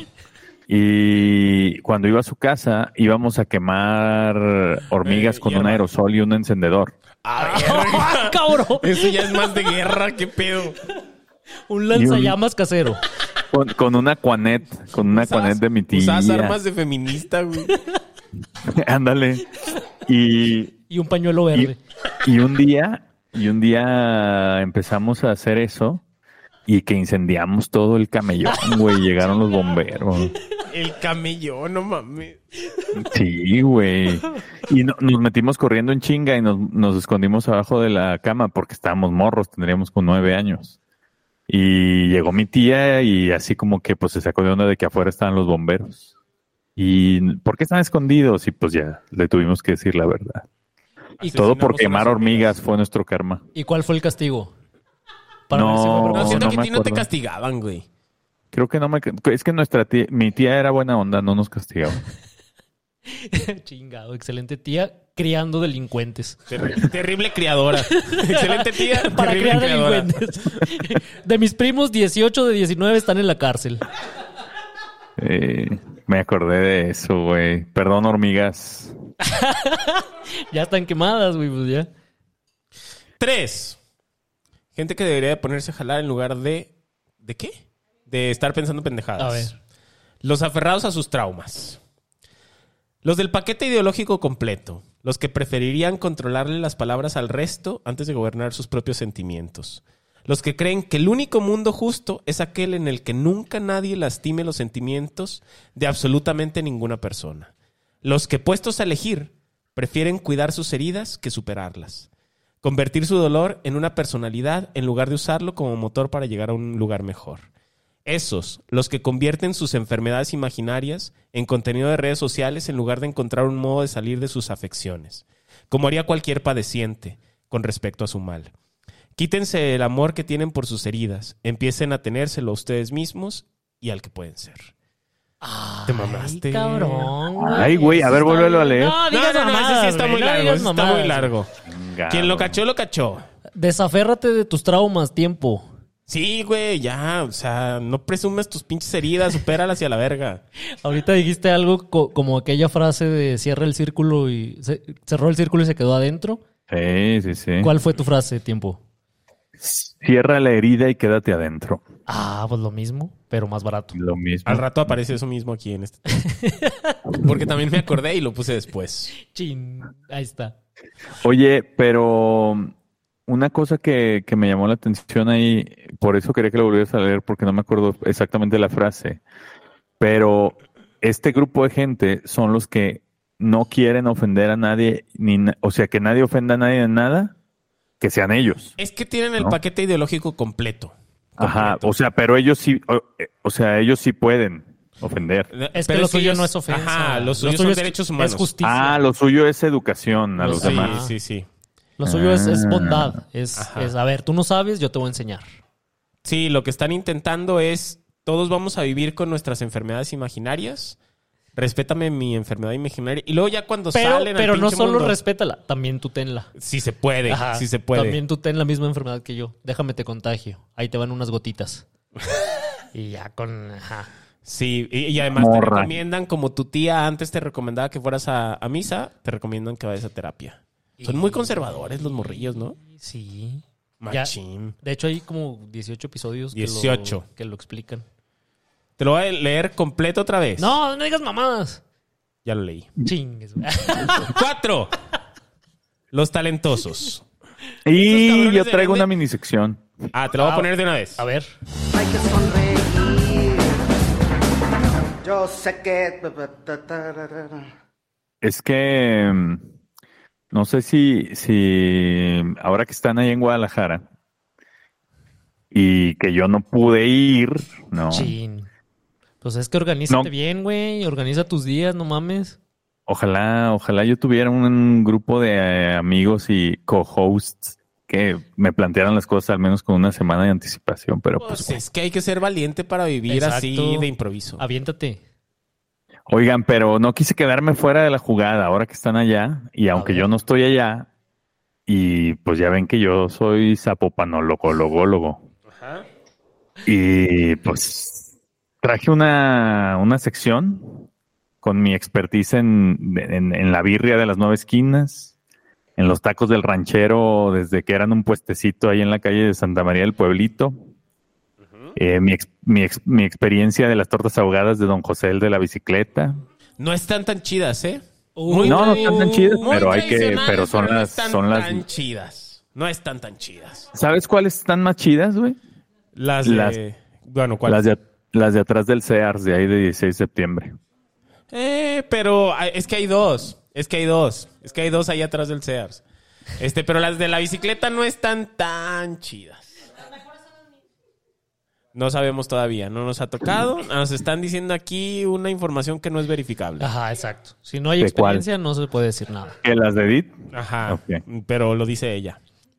Speaker 3: Y cuando iba a su casa íbamos a quemar hormigas
Speaker 4: Eh,
Speaker 3: con un
Speaker 4: hierba.
Speaker 3: aerosol y un encendedor.
Speaker 2: ¡Ah, cabrón!
Speaker 4: Eso ya es más de guerra, qué pedo.
Speaker 2: Un lanzallamas casero.
Speaker 3: Con, con una Quanet, con una Quanet de mi tía.
Speaker 4: Usabas armas de feminista, güey.
Speaker 3: Ándale. Y,
Speaker 2: Y un pañuelo verde.
Speaker 3: y, y un día, y un día empezamos a hacer eso y que incendiamos todo el camellón, güey. Llegaron los bomberos.
Speaker 4: El camello, no mames.
Speaker 3: Sí, güey. Y no- nos metimos corriendo en chinga y nos, nos escondimos abajo de la cama porque estábamos morros, tendríamos con nueve años. Y llegó mi tía y así como que pues se sacó de onda de que afuera estaban los bomberos. ¿Y por qué están escondidos? Y pues ya le tuvimos que decir la verdad.
Speaker 2: ¿Y,
Speaker 3: Todo por
Speaker 4: Asesinamos
Speaker 3: quemar
Speaker 4: unas
Speaker 3: hormigas fue nuestro karma.
Speaker 2: ¿Y cuál fue el castigo? Para
Speaker 3: No,
Speaker 2: ver si fue a
Speaker 4: No,
Speaker 2: propósito.
Speaker 4: siento
Speaker 3: no
Speaker 4: que
Speaker 3: me
Speaker 4: a ti no te
Speaker 3: acuerdo.
Speaker 4: castigaban, güey.
Speaker 3: Creo que no me... Es que nuestra tía, mi tía era buena onda, no nos castigaba.
Speaker 2: Chingado, excelente tía criando delincuentes.
Speaker 4: Terri- terrible criadora. Excelente tía,
Speaker 2: Para
Speaker 4: terrible
Speaker 2: criar
Speaker 4: criadora.
Speaker 2: delincuentes. De mis primos, dieciocho de diecinueve están en la cárcel.
Speaker 3: Eh, me acordé de eso, güey. Perdón, hormigas.
Speaker 2: Ya están quemadas, güey, pues ya.
Speaker 4: Tres. Gente que debería de ponerse a jalar en lugar de... ¿De qué? De estar pensando pendejadas.
Speaker 2: A ver.
Speaker 4: Los aferrados a sus traumas. Los del paquete ideológico completo. Los que preferirían controlarle las palabras al resto antes de gobernar sus propios sentimientos. Los que creen que el único mundo justo es aquel en el que nunca nadie lastime los sentimientos de absolutamente ninguna persona. Los que, puestos a elegir, prefieren cuidar sus heridas que superarlas. Convertir su dolor en una personalidad en lugar de usarlo como motor para llegar a un lugar mejor. Esos, los que convierten sus enfermedades imaginarias en contenido de redes sociales en lugar de encontrar un modo de salir de sus afecciones, como haría cualquier padeciente con respecto a su mal. Quítense el amor que tienen por sus heridas, empiecen a tenérselo a ustedes mismos y al que pueden ser.
Speaker 2: Ay,
Speaker 4: Te mamaste.
Speaker 2: cabrón.
Speaker 3: Ay, güey, a ver,
Speaker 2: Eso está
Speaker 3: vuélvelo a
Speaker 2: bien.
Speaker 3: leer.
Speaker 2: No,
Speaker 4: No,
Speaker 2: digas
Speaker 4: no, no, ese
Speaker 2: mamadas,
Speaker 4: sí está
Speaker 2: güey,
Speaker 4: muy
Speaker 2: no
Speaker 4: largo,
Speaker 2: digas
Speaker 4: ese está
Speaker 2: mamadas.
Speaker 4: muy largo.
Speaker 3: Chingado.
Speaker 4: Quien lo cachó, lo cachó.
Speaker 2: Desaférrate de tus traumas, tiempo.
Speaker 4: Sí, güey, ya, o sea, no presumes tus pinches heridas, supéralas y a la verga.
Speaker 2: Ahorita dijiste algo co- como aquella frase de cierra el círculo y... se- cerró el círculo y se quedó adentro.
Speaker 3: Sí, sí, sí.
Speaker 2: ¿Cuál fue tu frase, tiempo?
Speaker 3: Cierra la herida y quédate adentro.
Speaker 2: Ah, pues lo mismo, pero más barato.
Speaker 3: Lo mismo.
Speaker 4: Al rato aparece eso mismo aquí en este tema. Porque también me acordé y lo puse después.
Speaker 2: Chin, ahí está.
Speaker 3: Oye, pero una cosa que, que me llamó la atención ahí, por eso quería que lo volvieras a leer, porque no me acuerdo exactamente la frase, pero este grupo de gente son los que no quieren ofender a nadie, ni na- o sea, que nadie ofenda a nadie en nada, que sean ellos.
Speaker 4: Es que tienen el
Speaker 3: ¿No?
Speaker 4: paquete ideológico completo.
Speaker 3: Ajá,
Speaker 4: Completo.
Speaker 3: o sea, pero ellos sí, o, eh, o sea, ellos sí pueden ofender.
Speaker 2: Es que
Speaker 4: Pero
Speaker 2: lo suyo
Speaker 4: ellos-
Speaker 2: no es ofensa.
Speaker 4: Ajá, lo suyo
Speaker 2: Lo
Speaker 4: son
Speaker 2: es-
Speaker 4: derechos humanos.
Speaker 2: Es justicia.
Speaker 3: Ah, lo suyo es educación a
Speaker 2: Lo
Speaker 3: los
Speaker 2: sé.
Speaker 4: Sí,
Speaker 3: demás.
Speaker 4: sí, sí.
Speaker 2: Lo suyo es, es
Speaker 3: Ah.
Speaker 2: bondad. Es,
Speaker 4: Ajá.
Speaker 2: es, a ver, tú no sabes, yo te voy a enseñar.
Speaker 4: Sí, lo que están intentando es, todos vamos a vivir con nuestras enfermedades imaginarias. Respétame mi enfermedad imaginaria. Y luego ya cuando
Speaker 2: Pero,
Speaker 4: salen al
Speaker 2: pero no
Speaker 4: pinche
Speaker 2: solo
Speaker 4: mundo-
Speaker 2: respétala, también tú tenla.
Speaker 4: Sí se puede,
Speaker 2: Ajá,
Speaker 4: sí se puede.
Speaker 2: También tú ten la misma enfermedad que yo. Déjame te contagio. Ahí te van unas gotitas. Y ya con... Ajá.
Speaker 4: Sí, y, y además te
Speaker 3: Morra.
Speaker 4: recomiendan, como tu tía antes te recomendaba que fueras a, a misa, te recomiendan que vayas a terapia. Son muy conservadores los morrillos, ¿no?
Speaker 2: Sí. Ya,
Speaker 4: Machín.
Speaker 2: de hecho, hay como dieciocho episodios que,
Speaker 4: dieciocho.
Speaker 2: Lo, que lo explican.
Speaker 4: Te lo voy a leer completo otra vez.
Speaker 2: No, no digas mamadas.
Speaker 4: Ya lo leí.
Speaker 2: Chingues.
Speaker 4: Cuatro. Los talentosos.
Speaker 3: Y
Speaker 4: cabrones
Speaker 3: yo
Speaker 4: de
Speaker 3: traigo
Speaker 4: vende-
Speaker 3: una minisección.
Speaker 4: Ah, te lo voy a
Speaker 2: Ah.
Speaker 4: poner de una vez.
Speaker 2: A ver.
Speaker 5: Hay que sonreír. Yo sé que...
Speaker 3: Es que mm, no sé si, si ahora que están ahí en Guadalajara y que yo no pude ir, ¿no?
Speaker 2: Chin. Pues es que organízate
Speaker 3: No.
Speaker 2: bien, güey. Organiza tus días, no mames.
Speaker 3: Ojalá, ojalá yo tuviera un grupo de eh, amigos y co-hosts que me plantearan las cosas al menos con una semana de anticipación, pero pues,
Speaker 4: Pues es que hay que ser valiente para vivir
Speaker 2: Exacto.
Speaker 4: así de improviso.
Speaker 2: Aviéntate.
Speaker 3: oigan, pero no quise quedarme fuera de la jugada ahora que están allá y aunque
Speaker 2: ver.
Speaker 3: yo no estoy allá y pues ya ven que yo soy zapopanologólogo.
Speaker 4: Ajá.
Speaker 3: Y pues traje una, una sección con mi expertise en, en, en la birria de las nueve esquinas, en los tacos del ranchero desde que eran un puestecito ahí en la calle de Santa María del Pueblito, eh, mi, ex- mi, ex- mi experiencia de las tortas ahogadas de Don José el de la bicicleta.
Speaker 4: No están tan chidas, ¿eh?
Speaker 2: Uy,
Speaker 3: No, no están tan chidas,
Speaker 4: muy
Speaker 3: pero hay que,
Speaker 4: tradicionales,
Speaker 3: pero son
Speaker 4: pero no
Speaker 3: las,
Speaker 4: están
Speaker 3: son las.
Speaker 4: tan chidas. No están tan chidas.
Speaker 3: ¿Sabes cuáles están más chidas, güey?
Speaker 4: Las de...
Speaker 3: Las-
Speaker 4: bueno, ¿cuál?
Speaker 3: Las de, las de atrás del Sears, de ahí de dieciséis de septiembre.
Speaker 4: Eh, pero ah, es que hay dos. Es que hay dos. Es que hay dos ahí atrás del Sears. Este, pero las de la bicicleta no están tan chidas. No sabemos todavía, no nos ha tocado. Nos están diciendo aquí una información que no es verificable.
Speaker 2: Ajá, exacto. Si no hay
Speaker 3: ¿De cuál?
Speaker 2: experiencia, no se puede decir nada.
Speaker 3: ¿Que las de Edith?
Speaker 4: Ajá,
Speaker 3: Ok.
Speaker 4: pero lo dice ella.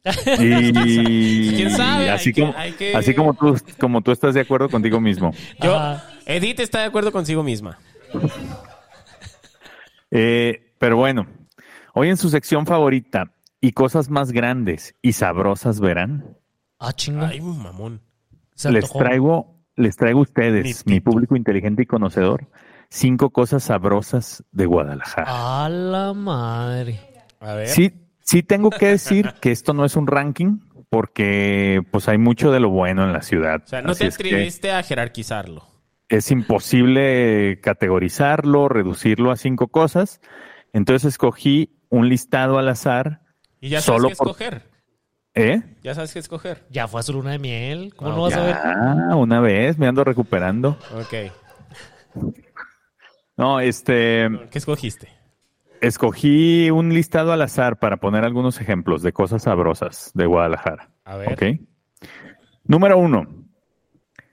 Speaker 3: Y
Speaker 4: ¿Quién sabe?
Speaker 3: así
Speaker 4: Hay que-
Speaker 3: como,
Speaker 4: hay que-
Speaker 3: así como tú, como tú estás de acuerdo contigo mismo.
Speaker 4: Yo,
Speaker 2: Ajá.
Speaker 4: Edith está de acuerdo consigo misma.
Speaker 3: Eh, pero bueno, hoy en su sección favorita y cosas más grandes y sabrosas verán,
Speaker 2: Ah, chinga.
Speaker 4: Ay, mamón.
Speaker 2: Se
Speaker 3: les
Speaker 2: antojó.
Speaker 3: traigo, les traigo a ustedes,
Speaker 4: Ni
Speaker 3: mi público inteligente y conocedor, cinco cosas sabrosas de Guadalajara.
Speaker 2: A la madre.
Speaker 4: A ver.
Speaker 3: Sí, sí tengo que decir que esto no es un ranking porque pues hay mucho de lo bueno en la ciudad.
Speaker 4: O sea, no
Speaker 3: Así
Speaker 4: te
Speaker 3: es que
Speaker 4: atreviste a jerarquizarlo.
Speaker 3: es imposible categorizarlo, reducirlo a cinco cosas. Entonces escogí un listado al azar.
Speaker 4: Y ya sabes
Speaker 3: Solo
Speaker 4: qué
Speaker 3: por-
Speaker 4: escoger.
Speaker 3: ¿Eh?
Speaker 4: Ya sabes qué escoger.
Speaker 2: Ya fue a su luna de miel. ¿Cómo
Speaker 4: Ah,
Speaker 2: no vas a ver?
Speaker 3: Ah, una vez, me ando recuperando.
Speaker 4: Ok.
Speaker 3: No, este,
Speaker 4: ¿Qué escogiste?
Speaker 3: escogí un listado al azar para poner algunos ejemplos de cosas sabrosas de Guadalajara.
Speaker 4: A ver.
Speaker 3: ¿Ok? Número uno.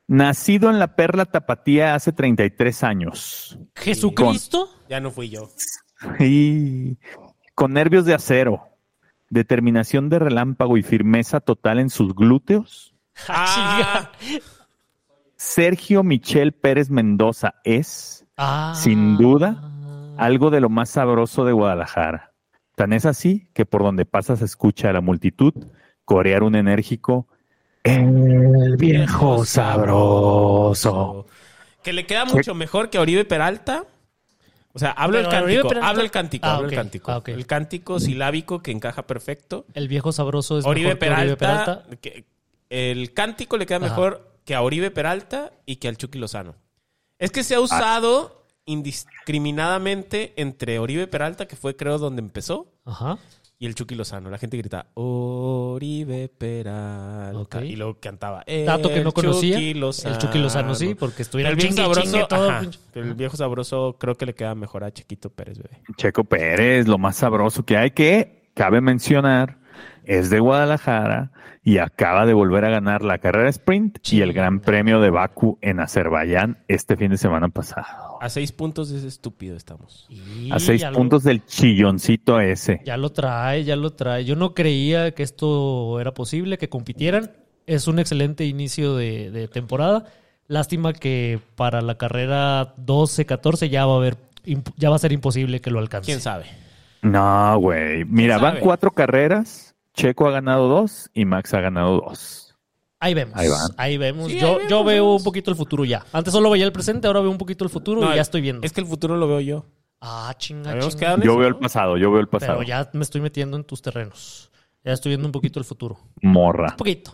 Speaker 3: Nacido en la Perla Tapatía hace treinta y tres años.
Speaker 2: ¿Jesucristo?
Speaker 4: Ya no fui yo.
Speaker 3: Y con nervios de acero, determinación de relámpago y firmeza total en sus glúteos.
Speaker 4: Ah,
Speaker 3: Sergio Michel Pérez Mendoza es,
Speaker 2: Ah.
Speaker 3: sin duda, algo de lo más sabroso de Guadalajara. Tan es así que por donde pasa se escucha a la multitud corear un enérgico "El viejo sabroso".
Speaker 4: que le queda mucho mejor que a Oribe Peralta. O sea, hablo el
Speaker 2: Pero Oribe
Speaker 4: cántico,
Speaker 2: Peralta-
Speaker 4: hablo el cántico,
Speaker 2: Ah,
Speaker 4: hablo
Speaker 2: ok.
Speaker 4: el cántico.
Speaker 2: Ah, ok.
Speaker 4: El cántico silábico que encaja perfecto.
Speaker 2: El viejo sabroso es
Speaker 4: Oribe
Speaker 2: mejor que
Speaker 4: Peralta,
Speaker 2: Oribe Peralta.
Speaker 4: que- el cántico le queda
Speaker 2: Ajá.
Speaker 4: mejor que a Oribe Peralta y que al Chucky Lozano. Es que se ha usado indiscriminadamente entre Oribe Peralta, que fue creo donde empezó,
Speaker 2: Ajá.
Speaker 4: y el Chucky Lozano. La gente grita Oribe Peralta
Speaker 2: Ok.
Speaker 4: y luego cantaba
Speaker 2: Dato que no
Speaker 4: "El
Speaker 2: conocía.
Speaker 4: Chucky Lozano".
Speaker 2: El Chucky Lozano sí, porque estuviera
Speaker 4: el viejo
Speaker 2: chingue y
Speaker 4: sabroso,
Speaker 2: chingue todo.
Speaker 4: ajá,
Speaker 2: pinche-
Speaker 4: pero el viejo sabroso creo que le queda mejor a Chiquito Pérez, bebé.
Speaker 3: Checo Pérez, lo más sabroso que hay, que cabe mencionar, es de Guadalajara y acaba de volver a ganar la carrera sprint y el Gran Premio de Bakú en Azerbaiyán este fin de semana pasado.
Speaker 4: A seis puntos de ese estúpido estamos.
Speaker 2: Y
Speaker 3: A seis
Speaker 2: ya lo-
Speaker 3: puntos del chilloncito ese.
Speaker 2: Ya lo trae, ya lo trae. Yo no creía que esto era posible, que compitieran. Es un excelente inicio de, de temporada. Lástima que para la carrera doce catorce ya va a haber, imp- ya va a ser imposible que lo alcance.
Speaker 4: ¿Quién sabe?
Speaker 3: No, güey. Mira, van
Speaker 4: sabe?
Speaker 3: cuatro carreras. Checo ha ganado dos y Max ha ganado dos.
Speaker 2: Ahí vemos.
Speaker 3: Ahí
Speaker 2: Ahí,
Speaker 3: van.
Speaker 2: vemos.
Speaker 4: Sí,
Speaker 2: yo,
Speaker 4: ahí vemos,
Speaker 2: yo
Speaker 4: ahí
Speaker 2: veo
Speaker 4: vemos.
Speaker 2: un poquito el futuro ya. Antes solo veía el presente, ahora veo un poquito el futuro
Speaker 4: No,
Speaker 2: y ya estoy viendo.
Speaker 4: Es que el futuro lo veo yo.
Speaker 2: Ah, chinga,
Speaker 4: Habíamos
Speaker 2: chinga.
Speaker 4: quedado en
Speaker 3: Yo
Speaker 4: eso,
Speaker 3: veo el
Speaker 4: ¿no?
Speaker 3: pasado, yo veo el pasado.
Speaker 2: Pero ya me estoy metiendo en tus terrenos. Ya estoy viendo un poquito el futuro.
Speaker 3: Morra.
Speaker 2: Un poquito.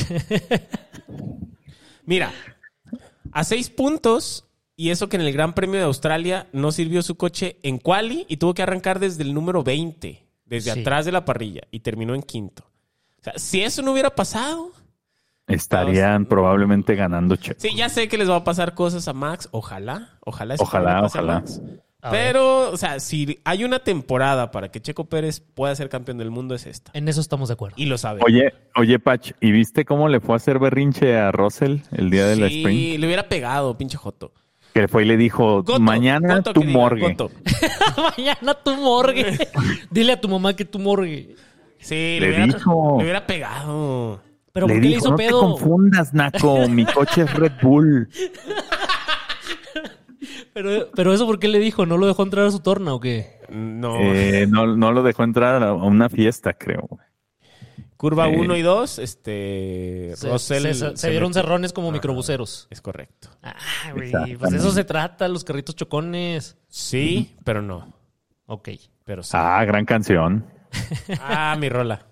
Speaker 4: Mira, a seis puntos, y eso que en el Gran Premio de Australia no sirvió su coche en quali y tuvo que arrancar desde el número veinte, desde
Speaker 2: Sí.
Speaker 4: atrás de la parrilla, y terminó en quinto. O sea, si eso no hubiera pasado...
Speaker 3: Estarían probablemente ganando Checo.
Speaker 4: Sí, ya sé que les va a pasar cosas a Max. Ojalá, ojalá. eso
Speaker 3: Ojalá,
Speaker 4: también le pase a
Speaker 3: ojalá.
Speaker 4: Max.
Speaker 2: A
Speaker 4: Pero, o sea, si hay una temporada para que Checo Pérez pueda ser campeón del mundo, es esta.
Speaker 2: En eso estamos de acuerdo.
Speaker 4: Y lo sabe.
Speaker 3: Oye, oye, Pach, ¿y viste cómo le fue a hacer berrinche a Russell el día de la sprint?
Speaker 4: Sí, le hubiera pegado, pinche Joto.
Speaker 3: Que fue y le dijo,
Speaker 4: Goto,
Speaker 3: mañana
Speaker 4: Goto
Speaker 3: tu
Speaker 4: que diga,
Speaker 3: morgue.
Speaker 4: Goto.
Speaker 2: Mañana tu morgue. Dile a tu mamá que tu morgue.
Speaker 4: Sí,
Speaker 3: Le
Speaker 4: le, hubiera,
Speaker 3: dijo.
Speaker 4: le hubiera pegado.
Speaker 2: Pero
Speaker 3: Le
Speaker 2: ¿por qué le
Speaker 3: dijo,
Speaker 2: hizo
Speaker 3: no
Speaker 2: pedo?
Speaker 3: te confundas, Naco, mi coche es Red Bull.
Speaker 2: Pero, pero eso ¿por qué le dijo? ¿No lo dejó entrar a su torna o qué?
Speaker 4: No.
Speaker 3: Eh, no, no lo dejó entrar a una fiesta, creo.
Speaker 4: Curva
Speaker 3: eh.
Speaker 4: uno y dos, este...
Speaker 2: Se,
Speaker 4: Russell
Speaker 2: se- se- se dieron
Speaker 4: mete.
Speaker 2: cerrones como microbuseros.
Speaker 4: Es correcto.
Speaker 2: Ah, güey,
Speaker 3: Exactamente.
Speaker 2: pues de eso se trata, los carritos chocones.
Speaker 4: Sí, pero no.
Speaker 2: Ok.
Speaker 4: Pero sí.
Speaker 3: Ah, gran canción.
Speaker 4: Ah, mi rola.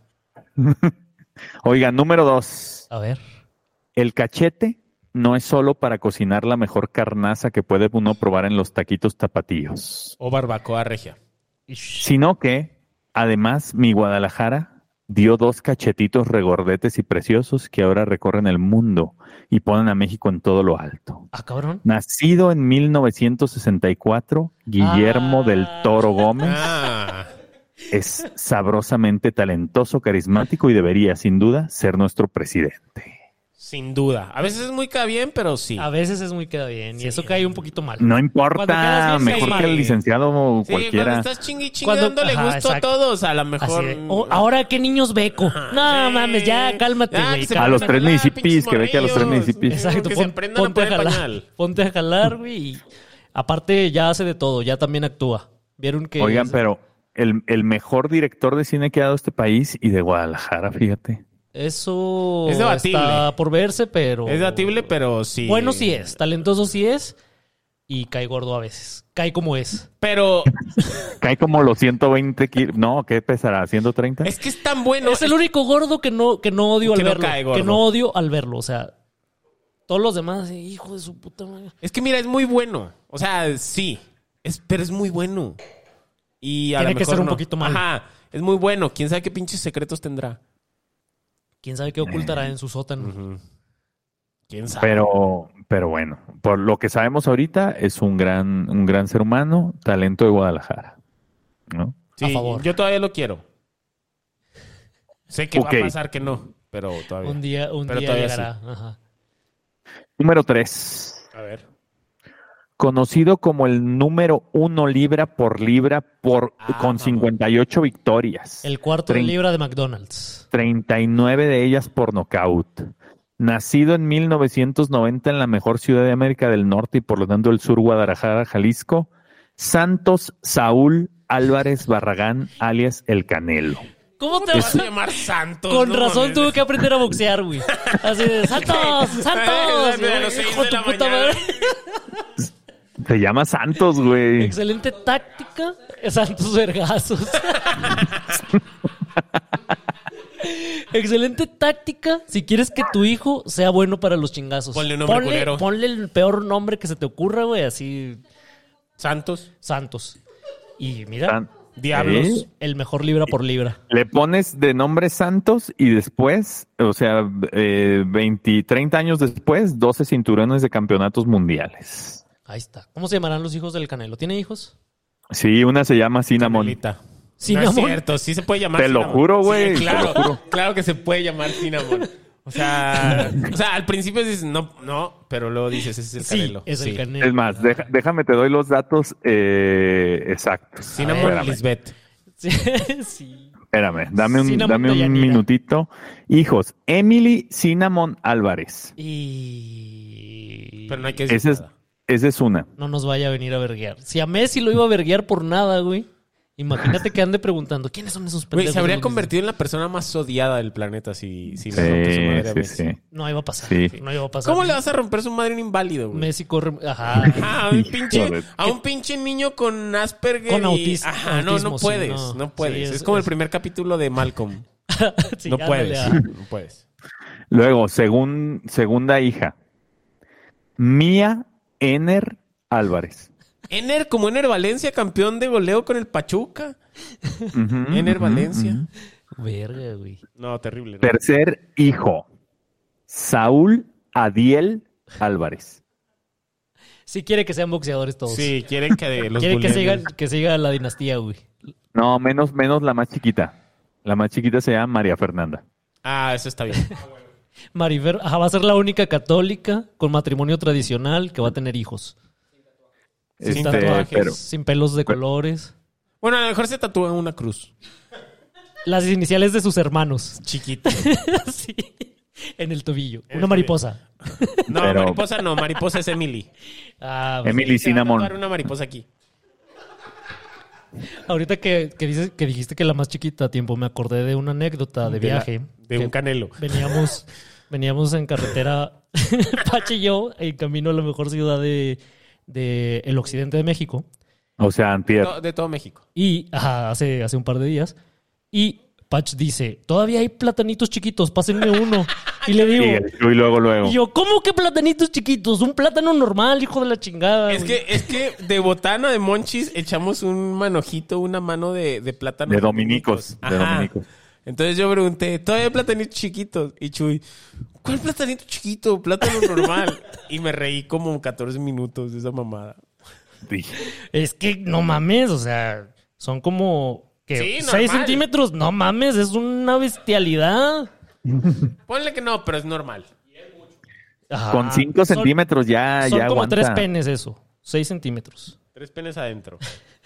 Speaker 3: Oiga, número dos.
Speaker 2: A ver.
Speaker 3: El cachete no es solo para cocinar la mejor carnaza que puede uno probar en los taquitos tapatíos,
Speaker 4: O barbacoa regia.
Speaker 3: sino que, además, mi Guadalajara dio dos cachetitos regordetes y preciosos que ahora recorren el mundo y ponen a México en todo lo alto.
Speaker 2: Ah, cabrón.
Speaker 3: Nacido en mil novecientos sesenta y cuatro, Guillermo
Speaker 2: Ah.
Speaker 3: del Toro Gómez
Speaker 4: Ah.
Speaker 3: es sabrosamente talentoso, carismático y debería, sin duda, ser nuestro presidente.
Speaker 4: Sin duda. A veces es muy cada bien, pero sí.
Speaker 2: A veces es muy queda bien y eso cae un poquito mal.
Speaker 3: No
Speaker 2: Cuando
Speaker 3: importa,
Speaker 2: quedas bien,
Speaker 3: mejor
Speaker 2: sí.
Speaker 3: que el licenciado
Speaker 4: Sí,
Speaker 3: cualquiera.
Speaker 4: cuando estás chingui chingui
Speaker 2: Cuando-
Speaker 4: dándole
Speaker 2: ajá,
Speaker 4: gusto
Speaker 2: exacto.
Speaker 4: a todos, a lo
Speaker 2: Así
Speaker 4: mejor...
Speaker 2: de, "Oh, ahora qué niños beco. No
Speaker 4: Sí.
Speaker 2: mames, ya cálmate,
Speaker 4: Ya,
Speaker 2: güey.
Speaker 4: que se
Speaker 3: A
Speaker 2: cálmate.
Speaker 3: los
Speaker 4: pongan
Speaker 3: tres
Speaker 4: jalar,
Speaker 3: municipios,
Speaker 4: pinches
Speaker 3: que ve que a los tres
Speaker 4: morrillos.
Speaker 3: municipios.
Speaker 2: Exacto,
Speaker 4: Que
Speaker 2: pon-
Speaker 4: se aprendan a
Speaker 2: ponte a
Speaker 4: poner
Speaker 2: jalar.
Speaker 4: pañal.
Speaker 2: Ponte a jalar, güey. y aparte ya hace de todo, ya también actúa. Vieron que
Speaker 3: Oigan,
Speaker 2: es-
Speaker 3: pero el, el mejor director de cine que ha dado este país y de Guadalajara, fíjate.
Speaker 2: eso
Speaker 4: Es debatible.
Speaker 2: está por verse, pero
Speaker 4: Es debatible, pero sí.
Speaker 2: bueno sí es, talentoso sí es y cae gordo a veces. Cae como es.
Speaker 4: Pero
Speaker 3: Cae como los ciento veinte kilos. No, ¿qué pesará? ¿ciento treinta?
Speaker 4: es que es tan bueno.
Speaker 2: es el único gordo que no que no odio
Speaker 4: Que
Speaker 2: al
Speaker 4: no
Speaker 2: verlo,
Speaker 4: cae gordo.
Speaker 2: que no odio al verlo, o sea, todos los demás, hijo de su puta madre.
Speaker 4: Es que mira, es muy bueno. O sea, sí. Es, pero es muy bueno. Y a
Speaker 2: Tiene
Speaker 4: lo
Speaker 2: que
Speaker 4: mejor
Speaker 2: ser un
Speaker 4: no.
Speaker 2: poquito malo.
Speaker 4: Ajá. Es muy bueno. ¿Quién sabe qué pinches secretos tendrá?
Speaker 2: ¿Quién sabe qué ocultará en su sótano?
Speaker 4: ¿Quién sabe?
Speaker 3: Pero, pero bueno, por lo que sabemos ahorita, es un gran, un gran ser humano, talento de Guadalajara. ¿No?
Speaker 4: Sí,
Speaker 2: a favor.
Speaker 4: Yo todavía lo quiero. Sé que
Speaker 3: Ok.
Speaker 4: va a pasar que no, pero todavía.
Speaker 2: Un día un
Speaker 4: Pero
Speaker 2: día
Speaker 4: todavía
Speaker 2: llegará, ajá.
Speaker 3: Número tres.
Speaker 4: A ver.
Speaker 3: Conocido como el número uno libra por libra por,
Speaker 4: Ah,
Speaker 3: con
Speaker 4: mamón.
Speaker 3: cincuenta y ocho victorias.
Speaker 2: El cuarto de
Speaker 3: Trein-
Speaker 2: libra de McDonald's.
Speaker 3: treinta y nueve de ellas por nocaut. Nacido en mil novecientos noventa en la mejor ciudad de América del Norte y por lo tanto del sur, Guadalajara, Jalisco, Santos Saúl Álvarez Barragán, alias El Canelo.
Speaker 2: ¿Cómo te
Speaker 4: Te
Speaker 2: vas
Speaker 4: vas a llamar Santos.
Speaker 2: Con
Speaker 4: no
Speaker 2: razón
Speaker 4: mames.
Speaker 2: tuve que aprender a boxear, güey. Así de, ¡Santos! ¡Santos!
Speaker 4: A las seis
Speaker 2: Hijo
Speaker 4: de
Speaker 2: tu
Speaker 4: la
Speaker 2: puta
Speaker 4: mañana.
Speaker 2: madre.
Speaker 3: Se llama Santos, güey.
Speaker 2: Excelente táctica. Santos vergazos. Excelente táctica si quieres que tu hijo sea bueno para los chingazos.
Speaker 4: Ponle un nombre
Speaker 2: ponle,
Speaker 4: culero.
Speaker 2: ponle el peor nombre que se te ocurra, güey, así
Speaker 4: Santos.
Speaker 2: Santos. Y mira,
Speaker 3: San-
Speaker 4: Diablos.
Speaker 3: ¿Eh?
Speaker 2: el mejor libra por libra.
Speaker 3: Le pones de nombre Santos y después, o sea, eh, veinte, treinta años después, doce cinturones de campeonatos mundiales.
Speaker 2: Ahí está. ¿Cómo se llamarán los hijos del Canelo? ¿Tiene hijos?
Speaker 3: Sí, una se llama Cinnamon.
Speaker 4: Canelita.
Speaker 2: Cinnamon.
Speaker 4: No es cierto, sí se puede llamar
Speaker 3: Te lo
Speaker 4: Cinnamon.
Speaker 3: juro, güey,
Speaker 4: Sí,
Speaker 3: te
Speaker 4: claro,
Speaker 3: lo juro.
Speaker 4: claro que se puede llamar Cinnamon. O sea, o sea, al principio dices, no, no, pero luego dices, ese es el
Speaker 2: Sí,
Speaker 4: Canelo.
Speaker 2: es el
Speaker 4: Sí.
Speaker 2: Canelo.
Speaker 3: Es más, deja- déjame, te doy los datos eh, exactos.
Speaker 4: Cinnamon
Speaker 3: Espérame,
Speaker 4: Lisbeth.
Speaker 2: Sí, sí.
Speaker 3: espérame, dame un,
Speaker 2: Cinnamon
Speaker 3: dame un
Speaker 2: Dayanira.
Speaker 3: minutito. Hijos, Emily Cinnamon Álvarez.
Speaker 2: Y...
Speaker 4: Pero no hay que decir
Speaker 3: Esa es,
Speaker 4: nada.
Speaker 3: esa es una.
Speaker 2: No nos vaya a venir a verguear. Si a Messi lo iba a verguear por nada, güey. Imagínate que ande preguntando, ¿quiénes son esos pendejos?
Speaker 4: Güey, se habría
Speaker 2: de los
Speaker 4: convertido en la persona más odiada del planeta si, si
Speaker 3: Sí,
Speaker 4: le rompe su madre a
Speaker 3: sí,
Speaker 4: Messi.
Speaker 3: sí.
Speaker 2: No iba a pasar.
Speaker 3: Sí.
Speaker 2: No iba a pasar.
Speaker 4: ¿Cómo le vas a romper su madre a un inválido, güey?
Speaker 2: Messi corre... Ajá.
Speaker 4: Ajá, a un
Speaker 3: Hijo
Speaker 4: pinche,
Speaker 3: de-
Speaker 4: a un pinche niño con Asperger
Speaker 2: Con
Speaker 4: y-
Speaker 2: autis-
Speaker 4: Ajá, no,
Speaker 2: autismo,
Speaker 4: no
Speaker 2: sí,
Speaker 4: puedes,
Speaker 2: no.
Speaker 4: no, puedes.
Speaker 2: Sí,
Speaker 4: es,
Speaker 2: es-
Speaker 4: como
Speaker 2: es-
Speaker 4: el primer capítulo de Malcolm.
Speaker 2: Sí,
Speaker 4: no
Speaker 2: ándale,
Speaker 4: puedes,
Speaker 2: ajá.
Speaker 4: no puedes.
Speaker 3: Luego, segun- segunda hija. Mía Ener Álvarez.
Speaker 4: Ener, como Ener Valencia, campeón de goleo con el Pachuca.
Speaker 3: Ujú,
Speaker 4: Ener
Speaker 3: ujú,
Speaker 4: Valencia.
Speaker 3: ujú.
Speaker 2: Verga, güey.
Speaker 4: No, terrible. ¿no?
Speaker 3: Tercer hijo. Saúl Adiel Álvarez.
Speaker 2: Sí quiere que sean boxeadores todos.
Speaker 4: Sí, quieren que de los
Speaker 2: Quiere que siga,
Speaker 4: buleros.
Speaker 2: que siga la dinastía, güey.
Speaker 3: No, menos, menos la más chiquita. La más chiquita se llama María Fernanda.
Speaker 4: Ah, eso está bien.
Speaker 2: Marifer, ajá, va a ser la única católica con matrimonio tradicional que va a tener hijos. Sin
Speaker 3: Este,
Speaker 2: tatuajes,
Speaker 3: pero
Speaker 2: sin pelos de colores.
Speaker 4: Bueno, a lo mejor se tatúa una cruz.
Speaker 2: Las iniciales de sus hermanos.
Speaker 4: Chiquita.
Speaker 2: Sí. En el tobillo.
Speaker 4: En el
Speaker 2: Una mariposa.
Speaker 4: No,
Speaker 3: Pero-
Speaker 4: mariposa no, mariposa es Emily.
Speaker 2: Ah, pues,
Speaker 3: Emily
Speaker 4: Se va a
Speaker 3: Cinnamon.
Speaker 4: tatuar una mariposa aquí.
Speaker 2: ahorita que, que, dices, que dijiste que la más chiquita a tiempo, me acordé de una anécdota de
Speaker 4: De la-
Speaker 2: viaje.
Speaker 4: de
Speaker 2: que
Speaker 4: un canelo.
Speaker 2: Veníamos, veníamos en carretera, Pache y yo, en camino a la mejor ciudad de, de el occidente de México.
Speaker 3: O sea, antier.
Speaker 4: To- De todo México.
Speaker 2: Y ajá, hace, hace un par de días. Y Patch dice, todavía hay platanitos chiquitos, pásenme uno. Y le digo,
Speaker 3: Y, el- y luego, luego.
Speaker 2: y yo, ¿cómo que platanitos chiquitos? Un plátano normal, hijo de la chingada.
Speaker 4: Es
Speaker 2: güey".
Speaker 4: que, es que de botana de monchis echamos un manojito, una mano de, de plátano.
Speaker 3: De dominicos, de
Speaker 4: Ajá.
Speaker 3: dominicos.
Speaker 4: Entonces yo pregunté, ¿todavía hay platanitos chiquitos? Y Chuy, ¿cuál platanito chiquito? Plátano normal. Y me reí como catorce minutos de esa mamada.
Speaker 3: Dije,
Speaker 2: Es que no mames, o sea, son como que
Speaker 4: Sí,
Speaker 2: seis
Speaker 4: normal.
Speaker 2: centímetros, no mames, es una bestialidad.
Speaker 4: Ponle que no, pero es normal.
Speaker 2: Ajá.
Speaker 3: Con cinco
Speaker 2: Son-
Speaker 3: centímetros ya,
Speaker 2: Son
Speaker 3: ya
Speaker 2: como
Speaker 3: aguanta.
Speaker 2: tres penes eso, seis centímetros.
Speaker 4: Tres penes adentro.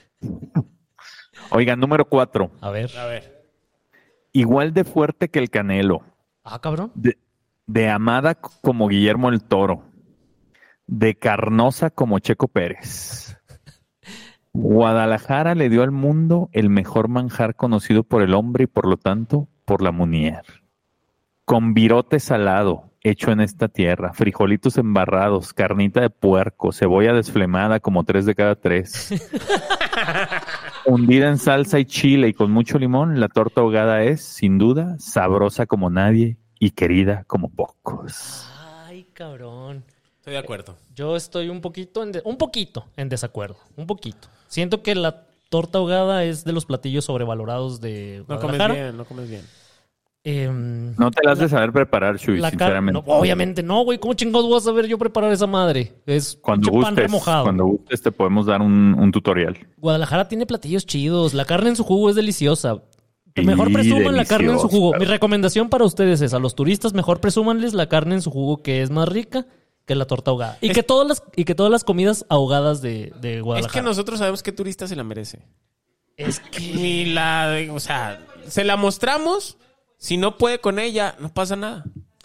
Speaker 3: Oigan, número cuatro.
Speaker 2: A ver.
Speaker 4: A ver.
Speaker 3: Igual de fuerte que el Canelo.
Speaker 2: Ah, cabrón.
Speaker 3: De, de amada c- como Guillermo el Toro. De carnosa como Checo Pérez. Guadalajara le dio al mundo el mejor manjar conocido por el hombre y por lo tanto por la mujer. Con virote salado, hecho en esta tierra, frijolitos embarrados, carnita de puerco, cebolla desflemada como tres de cada tres. Hundida en salsa y chile y con mucho limón, la torta ahogada es, sin duda, sabrosa como nadie y querida como pocos.
Speaker 2: Ay, cabrón.
Speaker 4: Estoy de acuerdo.
Speaker 2: Yo estoy un poquito en de- un poquito en desacuerdo, un poquito. Siento que la torta ahogada es de los platillos sobrevalorados de
Speaker 4: No comes
Speaker 2: Guadalajara.
Speaker 4: bien, no comes bien.
Speaker 2: Em,
Speaker 3: No te las has de saber preparar, Chuy,
Speaker 2: la car-
Speaker 3: sinceramente.
Speaker 2: no, obviamente no, güey. ¿Cómo chingados voy a saber yo preparar esa madre? Es
Speaker 3: Cuando
Speaker 2: pinche pan
Speaker 3: gustes,
Speaker 2: remojado.
Speaker 3: cuando gustes te podemos dar un, un tutorial.
Speaker 2: Guadalajara tiene platillos chidos. La carne en su jugo es deliciosa.
Speaker 3: Y
Speaker 2: Mejor presuman la carne en su jugo.
Speaker 3: deliciosa.
Speaker 2: Mi recomendación para ustedes es, a los turistas, mejor presúmanles la carne en su jugo que es más rica que la torta ahogada. Y,
Speaker 4: Es-
Speaker 2: que, todas las, y que todas las comidas ahogadas de, de
Speaker 4: Es
Speaker 2: Guadalajara.
Speaker 4: que nosotros sabemos qué turista se la merece.
Speaker 2: Es que...
Speaker 4: Ni la... O sea, se la mostramos. Si no puede con ella, no pasa nada.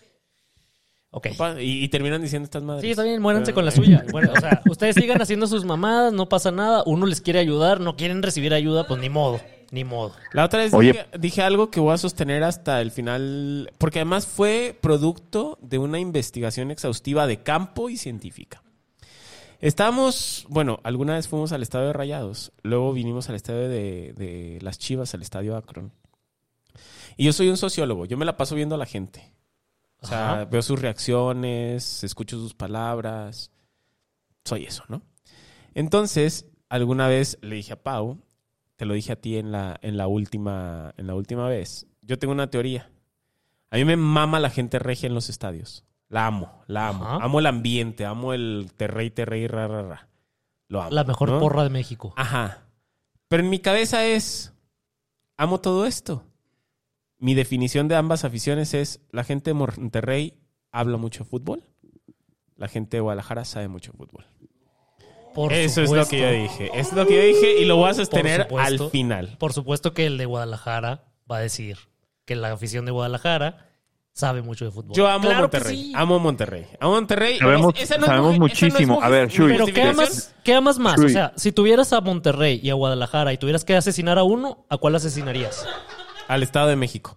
Speaker 2: Ok.
Speaker 4: Pa- Y, y terminan diciendo estas madres.
Speaker 2: Sí, está bien, muéranse
Speaker 4: Pero-
Speaker 2: con la suya. Bueno, o sea, ustedes sigan haciendo sus mamadas, no pasa nada. Uno les quiere ayudar, no quieren recibir ayuda, pues ni modo, ni modo.
Speaker 4: La otra vez
Speaker 3: Oye.
Speaker 4: dije, dije algo que voy a sostener hasta el final, porque además fue producto de una investigación exhaustiva de campo y científica. Estábamos, bueno, alguna vez fuimos al estadio de Rayados, luego vinimos al estadio de, de las Chivas, al estadio Akron. Y yo soy un sociólogo, yo me la paso viendo a la gente. O sea,
Speaker 2: Ajá.
Speaker 4: veo sus reacciones, escucho sus palabras. Soy eso, ¿no? Entonces, alguna vez le dije a Pau, te lo dije a ti en la, en la última, en la última vez. Yo tengo una teoría. A mí me mama la gente regia en los estadios. La amo, la amo.
Speaker 2: Ajá.
Speaker 4: Amo el ambiente, amo el terrey, terrey, ra, ra, ra. Lo amo.
Speaker 2: La mejor
Speaker 4: ¿no?
Speaker 2: porra de México.
Speaker 4: Ajá. Pero en mi cabeza es, amo todo esto. Mi definición de ambas aficiones es, la gente de Monterrey habla mucho de fútbol. La gente de Guadalajara sabe mucho de fútbol.
Speaker 2: Por
Speaker 4: Eso es
Speaker 2: supuesto.
Speaker 4: lo que yo dije. Es lo que yo dije y lo voy a sostener
Speaker 2: supuesto.
Speaker 4: al final.
Speaker 2: Por supuesto que el de Guadalajara va a decir que la afición de Guadalajara sabe mucho de fútbol.
Speaker 4: Yo amo
Speaker 2: Claro que
Speaker 4: Monterrey.
Speaker 2: sí.
Speaker 4: Amo Monterrey. Amo Monterrey.
Speaker 3: Sabemos-
Speaker 4: Es- esa no es
Speaker 3: sabemos
Speaker 4: mujer- esa no es
Speaker 3: muchísimo.
Speaker 4: mujer-
Speaker 3: A ver, Shui.
Speaker 2: Pero ¿qué
Speaker 4: justificación.
Speaker 2: amas, ¿qué amas más?
Speaker 3: Shui.
Speaker 2: O sea, si tuvieras a Monterrey y a Guadalajara y tuvieras que asesinar a uno, ¿a cuál asesinarías?
Speaker 4: Al Estado de México.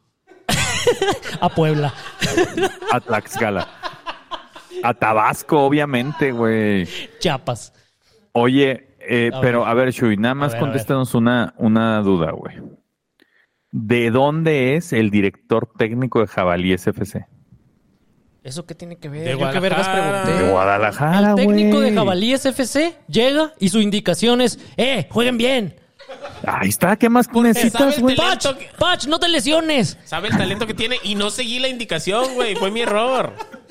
Speaker 2: A Puebla.
Speaker 3: A Tlaxcala. A Tabasco, obviamente, güey.
Speaker 2: Chiapas.
Speaker 3: Oye, eh,
Speaker 2: A
Speaker 3: pero
Speaker 2: ver.
Speaker 3: a ver, Shui, nada más
Speaker 2: ver, a ver.
Speaker 3: contéstanos una, una duda, güey. ¿De dónde es el director técnico de Jabalíes F C?
Speaker 2: ¿Eso qué tiene que ver?
Speaker 4: De
Speaker 2: Yo qué vergas
Speaker 4: Guadalajara.
Speaker 2: pregunté.
Speaker 3: De Guadalajara,
Speaker 2: El
Speaker 3: güey.
Speaker 2: técnico de Jabalíes F C llega y su indicación es, ¡eh, jueguen bien!
Speaker 3: Ahí está, ¿qué más
Speaker 4: ¿sabe
Speaker 3: necesitas,
Speaker 4: el
Speaker 3: güey?
Speaker 4: tele-
Speaker 2: ¡Pach!
Speaker 4: que-
Speaker 2: ¡Pach, no te lesiones!
Speaker 4: Sabe el talento que tiene y no seguí la indicación, güey. Fue mi error.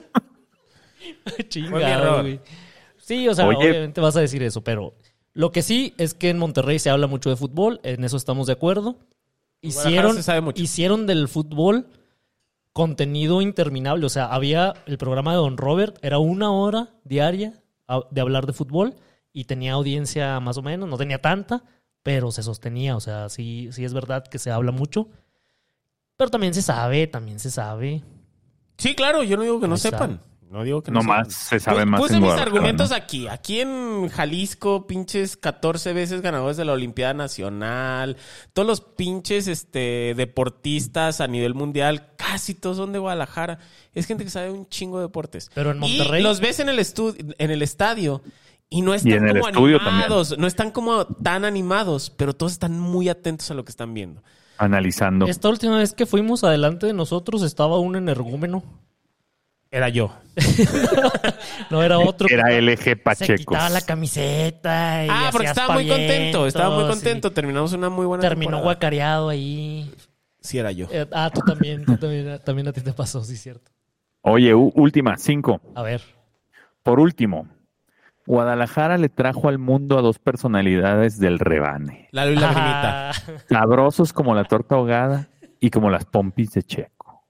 Speaker 2: Chingado,
Speaker 4: Fue mi error.
Speaker 2: güey. Sí, o sea,
Speaker 3: Oye.
Speaker 2: obviamente vas a decir eso, pero lo que sí es que en Monterrey se habla mucho de fútbol, en eso estamos de acuerdo.
Speaker 4: Guadalajara
Speaker 2: Hicieron,
Speaker 4: se sabe mucho.
Speaker 2: hicieron del fútbol contenido interminable, o sea, había el programa de Don Robert, era una hora diaria a- de hablar de fútbol y tenía audiencia más o menos, no tenía tanta, pero se sostenía, o sea, sí, sí es verdad que se habla mucho, pero también se sabe, también se sabe.
Speaker 4: Sí, claro, yo no digo que no
Speaker 2: Ahí está.
Speaker 4: sepan. No digo que no,
Speaker 3: No más,
Speaker 4: sepan.
Speaker 3: se sabe
Speaker 4: Pu-
Speaker 3: más
Speaker 4: Puse
Speaker 3: en
Speaker 4: mis
Speaker 3: Guadalajara,
Speaker 4: argumentos
Speaker 3: ¿no?
Speaker 4: aquí. Aquí en Jalisco, pinches catorce veces ganadores de la Olimpiada Nacional. Todos los pinches este, deportistas a nivel mundial, casi todos son de Guadalajara. Es gente que sabe un chingo de deportes.
Speaker 2: Pero en Monterrey-
Speaker 4: Y los ves en el, estu- en el estadio y no están
Speaker 3: Y en el
Speaker 4: como
Speaker 3: estudio también.
Speaker 4: animados. No están como tan animados, pero todos están muy atentos a lo que están viendo.
Speaker 3: Analizando.
Speaker 2: Esta última vez que fuimos adelante de nosotros estaba un energúmeno.
Speaker 4: Era yo.
Speaker 2: No era otro.
Speaker 3: Era L G
Speaker 2: Se
Speaker 3: Pacheco.
Speaker 2: quitaba la camiseta y
Speaker 4: Ah, porque
Speaker 2: hacía
Speaker 4: estaba muy contento. Estaba muy
Speaker 2: aspavientos,
Speaker 4: contento. Terminamos una muy
Speaker 2: y
Speaker 4: buena
Speaker 2: terminó
Speaker 4: temporada.
Speaker 2: guacareado ahí.
Speaker 4: Sí, era yo.
Speaker 2: Eh, ah, tú también, tú también, también a ti te pasó, sí, cierto.
Speaker 3: Oye, u- última, cinco.
Speaker 2: A ver.
Speaker 3: Por último, Guadalajara le trajo al mundo a dos personalidades del rebane.
Speaker 4: Lalo y la grimita.
Speaker 2: Ah,
Speaker 3: Sabrosos como la torta ahogada y como las pompis de Checo.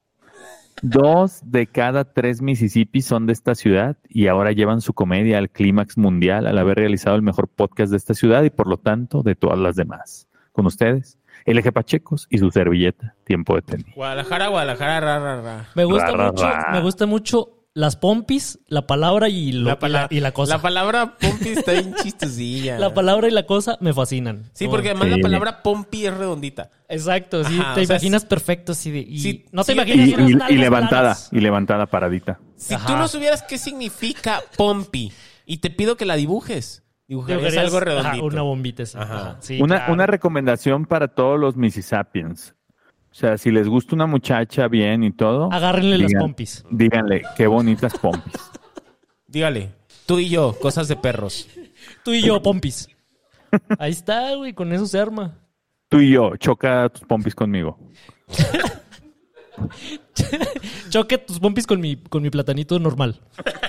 Speaker 3: Dos de cada tres Mississippi son de esta ciudad y ahora llevan su comedia al clímax mundial al haber realizado el mejor podcast de esta ciudad y por lo tanto de todas las demás. Con ustedes, L G Pachecos y su servilleta, tiempo de tenis.
Speaker 4: Guadalajara, Guadalajara, ra, ra, ra.
Speaker 2: me gusta
Speaker 3: Ra, ra,
Speaker 2: mucho,
Speaker 3: ra.
Speaker 2: me gusta mucho las pompis, la palabra y, lo- y la, y la cosa.
Speaker 4: La palabra pompi está bien chistosilla.
Speaker 2: La palabra y la cosa me fascinan.
Speaker 4: Sí, porque además
Speaker 3: Sí.
Speaker 4: la palabra pompi es redondita.
Speaker 2: Exacto, sí,
Speaker 4: Ajá,
Speaker 2: te
Speaker 4: o sea,
Speaker 2: imaginas perfecto así de... Y
Speaker 4: sí,
Speaker 2: no te
Speaker 4: sí,
Speaker 2: imaginas
Speaker 3: Y,
Speaker 2: unas
Speaker 3: y- y
Speaker 2: nalgas
Speaker 3: levantada,
Speaker 2: planas.
Speaker 3: y levantada paradita.
Speaker 4: Si
Speaker 2: Ajá.
Speaker 4: tú no supieras qué significa pompi y te pido que la dibujes, dibujarías
Speaker 2: Dibujarías,
Speaker 4: algo
Speaker 2: ajá,
Speaker 4: redondito.
Speaker 2: una bombita esa.
Speaker 4: Ajá.
Speaker 2: Ajá, sí,
Speaker 3: Una,
Speaker 2: claro.
Speaker 3: una recomendación para todos los Mississippians. O sea, si les gusta una muchacha bien y todo,
Speaker 2: Agárrenle las
Speaker 3: digan-
Speaker 2: pompis.
Speaker 3: díganle, qué bonitas pompis.
Speaker 4: Dígale, tú y yo, cosas de perros.
Speaker 2: Tú y yo, pompis. Ahí está, güey, con eso se arma.
Speaker 3: Tú y yo, choca tus pompis conmigo.
Speaker 2: Choque tus pompis con mi, con mi platanito normal.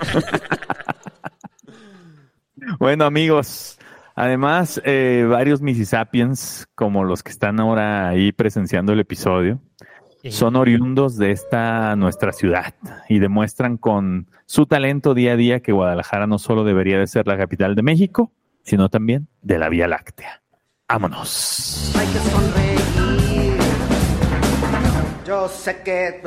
Speaker 3: Bueno, amigos, además, eh, varios Mississippians, como los que están ahora ahí presenciando el episodio, son oriundos de esta nuestra ciudad y demuestran con su talento día a día que Guadalajara no solo debería de ser la capital de México, sino también de la Vía Láctea. ¡Vámonos!
Speaker 5: Hay que sonreír. Yo sé que...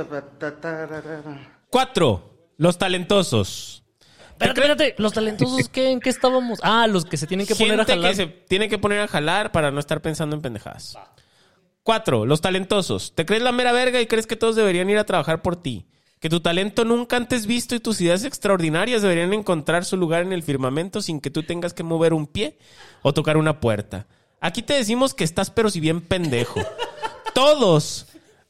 Speaker 4: Cuatro. Los talentosos.
Speaker 2: Espérate, espérate. ¿Los talentosos qué? ¿En qué estábamos? Ah, los que se tienen que poner a
Speaker 4: Gente
Speaker 2: jalar.
Speaker 4: que se tiene que poner a jalar para no estar pensando en pendejadas. Cuatro. Los talentosos. Te crees la mera verga y crees que todos deberían ir a trabajar por ti. Que tu talento nunca antes visto y tus ideas extraordinarias deberían encontrar su lugar en el firmamento sin que tú tengas que mover un pie o tocar una puerta. Aquí te decimos que estás pero si bien pendejo. Todos.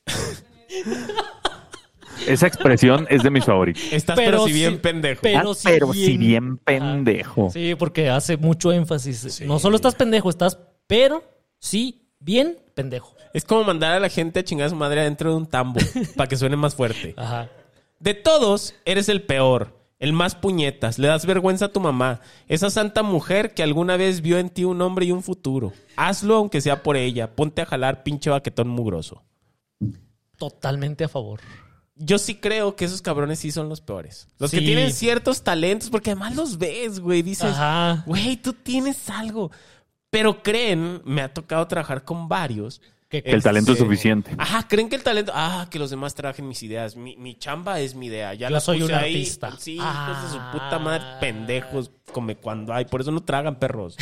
Speaker 3: Esa expresión es de mis favoritos.
Speaker 4: Estás pero,
Speaker 2: Pero
Speaker 4: si bien
Speaker 2: sí,
Speaker 4: pendejo.
Speaker 2: pero-
Speaker 3: Ah, pero si bien pendejo.
Speaker 2: Ajá. Sí, porque hace mucho énfasis. No solo estás pendejo, estás pero sí bien pendejo.
Speaker 4: Es como mandar a la gente a chingar a su madre adentro de un tambo para que suene más fuerte.
Speaker 2: Ajá.
Speaker 4: De todos, eres el peor, el más puñetas. Le das vergüenza a tu mamá, esa santa mujer que alguna vez vio en ti un hombre y un futuro. Hazlo aunque sea por ella. Ponte a jalar, pinche baquetón mugroso.
Speaker 2: Totalmente a favor.
Speaker 4: Yo sí creo que esos cabrones sí son los peores. Los que
Speaker 2: Sí.
Speaker 4: tienen ciertos talentos, porque además los ves, güey. Dices,
Speaker 2: Ajá.
Speaker 4: güey, tú tienes algo. Pero creen, me ha tocado trabajar con varios.
Speaker 2: Que
Speaker 3: Que el talento es
Speaker 4: Este,
Speaker 3: suficiente.
Speaker 4: Ajá, creen que el talento... Ah, que los demás trabajen mis ideas. Mi, mi chamba es mi idea. Ya
Speaker 2: Yo
Speaker 4: la
Speaker 2: soy
Speaker 4: puse
Speaker 2: un
Speaker 4: ahí.
Speaker 2: artista.
Speaker 4: Sí,
Speaker 2: Ah.
Speaker 4: hijos de su puta madre, pendejos, come cuando hay. Por eso no tragan perros.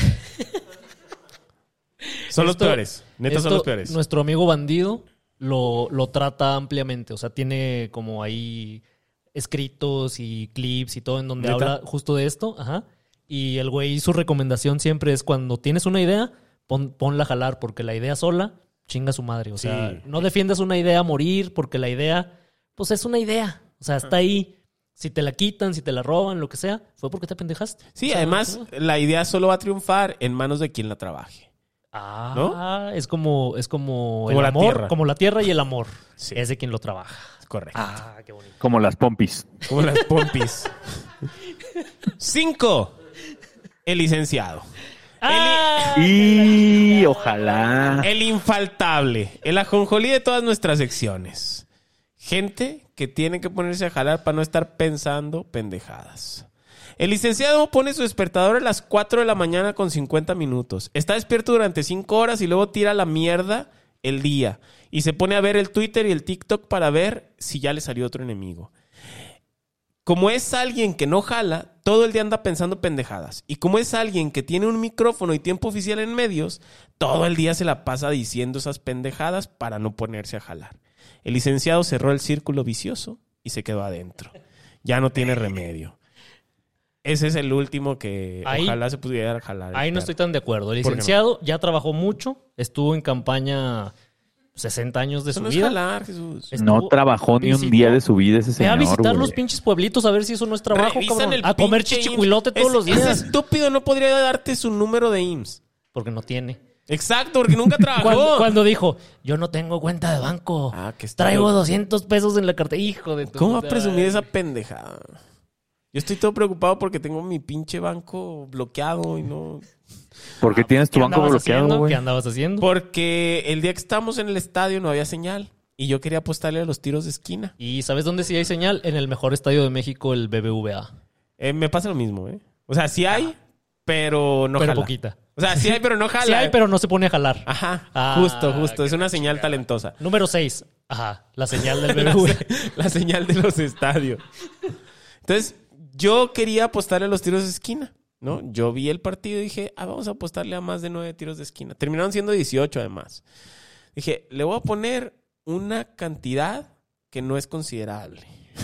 Speaker 4: Son los
Speaker 2: Esto-
Speaker 4: peores. Neta, son
Speaker 2: esto,
Speaker 4: los peores.
Speaker 2: Nuestro amigo bandido lo, lo trata ampliamente. O sea, tiene como ahí escritos y clips y todo en donde
Speaker 4: ¿Neta?
Speaker 2: habla justo de esto. Ajá. Y el güey, su recomendación siempre es cuando tienes una idea, pon, ponla a jalar, porque la idea sola chinga a su madre. O sea,
Speaker 4: Sí.
Speaker 2: no defiendas una idea a morir, porque la idea, pues es una idea. O sea, está ahí. Si te la quitan, si te la roban, lo que sea, fue porque te pendejaste.
Speaker 4: Sí,
Speaker 2: O sea,
Speaker 4: además,
Speaker 2: no.
Speaker 4: la idea solo va a triunfar en manos de quien la trabaje.
Speaker 2: Ah, es como, es como,
Speaker 4: Como
Speaker 2: el
Speaker 4: la
Speaker 2: amor,
Speaker 4: tierra.
Speaker 2: como la tierra y el amor.
Speaker 4: Sí.
Speaker 2: Es de quien lo trabaja.
Speaker 4: Correcto.
Speaker 2: Ah, qué bonito.
Speaker 3: Como las pompis.
Speaker 4: Como las pompis. Cinco. El licenciado.
Speaker 2: Ah,
Speaker 3: Y ojalá.
Speaker 4: El infaltable. El ajonjolí de todas nuestras secciones. Gente que tiene que ponerse a jalar para no estar pensando pendejadas. El licenciado pone su despertador a las cuatro de la mañana con cincuenta minutos. Está despierto durante cinco horas y luego tira la mierda el día. Y se pone a ver el Twitter y el TikTok para ver si ya le salió otro enemigo. Como es alguien que no jala, todo el día anda pensando pendejadas. Y como es alguien que tiene un micrófono y tiempo oficial en medios, todo el día se la pasa diciendo esas pendejadas para no ponerse a jalar. El licenciado cerró el círculo vicioso y se quedó adentro. Ya no tiene remedio. Ese es el último que
Speaker 2: Ahí-
Speaker 4: ojalá se pudiera jalar. el
Speaker 2: ahí no
Speaker 4: perro.
Speaker 2: estoy tan de acuerdo. El
Speaker 4: ¿Por qué no?
Speaker 2: licenciado ya trabajó mucho, estuvo en campaña sesenta años de
Speaker 4: Eso
Speaker 2: su
Speaker 4: no es
Speaker 2: vida.
Speaker 4: jalar, Jesús.
Speaker 2: Estuvo-
Speaker 3: No trabajó ni un
Speaker 2: visitó-
Speaker 3: día de su vida ese
Speaker 2: Ve
Speaker 3: señor.
Speaker 2: a visitar
Speaker 3: güey.
Speaker 2: los pinches pueblitos a ver si eso no es trabajo,
Speaker 4: Revisan
Speaker 2: cabrón.
Speaker 4: el
Speaker 2: A comer
Speaker 4: pinche
Speaker 2: chichicuilote
Speaker 4: I M S.
Speaker 2: todos los
Speaker 4: Ese-
Speaker 2: días.
Speaker 4: Ese estúpido no podría darte su número de I M S S.
Speaker 2: Porque no tiene.
Speaker 4: Exacto, porque nunca trabajó.
Speaker 2: Cuando, cuando dijo, yo no tengo cuenta de banco.
Speaker 4: Ah, que está
Speaker 2: Traigo
Speaker 4: loco.
Speaker 2: doscientos pesos en la cartera. Hijo de tu
Speaker 4: ¿Cómo va a
Speaker 2: puta
Speaker 4: presumir
Speaker 2: madre.
Speaker 4: esa pendejada? Yo estoy todo preocupado porque tengo mi pinche banco bloqueado y no...
Speaker 3: Porque tienes tu
Speaker 2: ¿Qué
Speaker 3: banco
Speaker 2: andabas
Speaker 3: bloqueado,
Speaker 2: haciendo?
Speaker 3: güey.
Speaker 2: ¿Qué andabas haciendo?
Speaker 4: Porque el día que estábamos en el estadio no había señal y yo quería apostarle a los tiros de esquina.
Speaker 2: ¿Y sabes dónde sí hay señal? En el mejor estadio de México, el B B V A.
Speaker 4: Eh, me pasa lo mismo, ¿eh? O sea, sí hay, pero no
Speaker 2: pero
Speaker 4: jala.
Speaker 2: poquita.
Speaker 4: O sea, sí hay, pero no jala.
Speaker 2: Sí hay, pero no se pone a jalar.
Speaker 4: Ajá,
Speaker 2: Ah,
Speaker 4: justo, justo. Es
Speaker 2: qué
Speaker 4: una señal talentosa.
Speaker 2: Número seis. Ajá, la señal del
Speaker 4: La,
Speaker 2: B B V.
Speaker 4: se- la señal de los estadios. Entonces, yo quería apostarle a los tiros de esquina, ¿no? Yo vi el partido y dije, ah, vamos a apostarle a más de nueve tiros de esquina. Terminaron siendo dieciocho, además. Dije, le voy a poner una cantidad que no es considerable.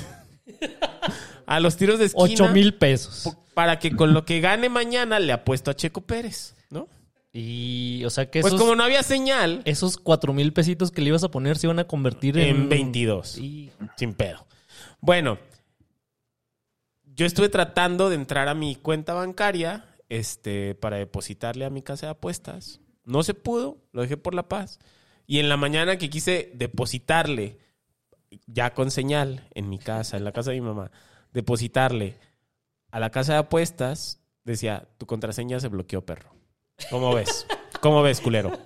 Speaker 4: A los tiros de esquina.
Speaker 2: Ocho mil pesos.
Speaker 4: Para que con lo que gane mañana le apuesto a Checo Pérez, ¿no?
Speaker 2: Y, o sea que
Speaker 4: Pues
Speaker 2: esos,
Speaker 4: como no había señal,
Speaker 2: esos cuatro mil pesitos que le ibas a poner se iban a convertir en...
Speaker 4: en veintidós.
Speaker 2: Sí.
Speaker 4: Sin pedo. Bueno, yo estuve tratando de entrar a mi cuenta bancaria este, para depositarle a mi casa de apuestas. No se pudo, lo dejé por la paz. Y en la mañana que quise depositarle, ya con señal, en mi casa, en la casa de mi mamá, depositarle a la casa de apuestas, decía, tu contraseña se bloqueó, perro. ¿Cómo ves? ¿Cómo ves, culero?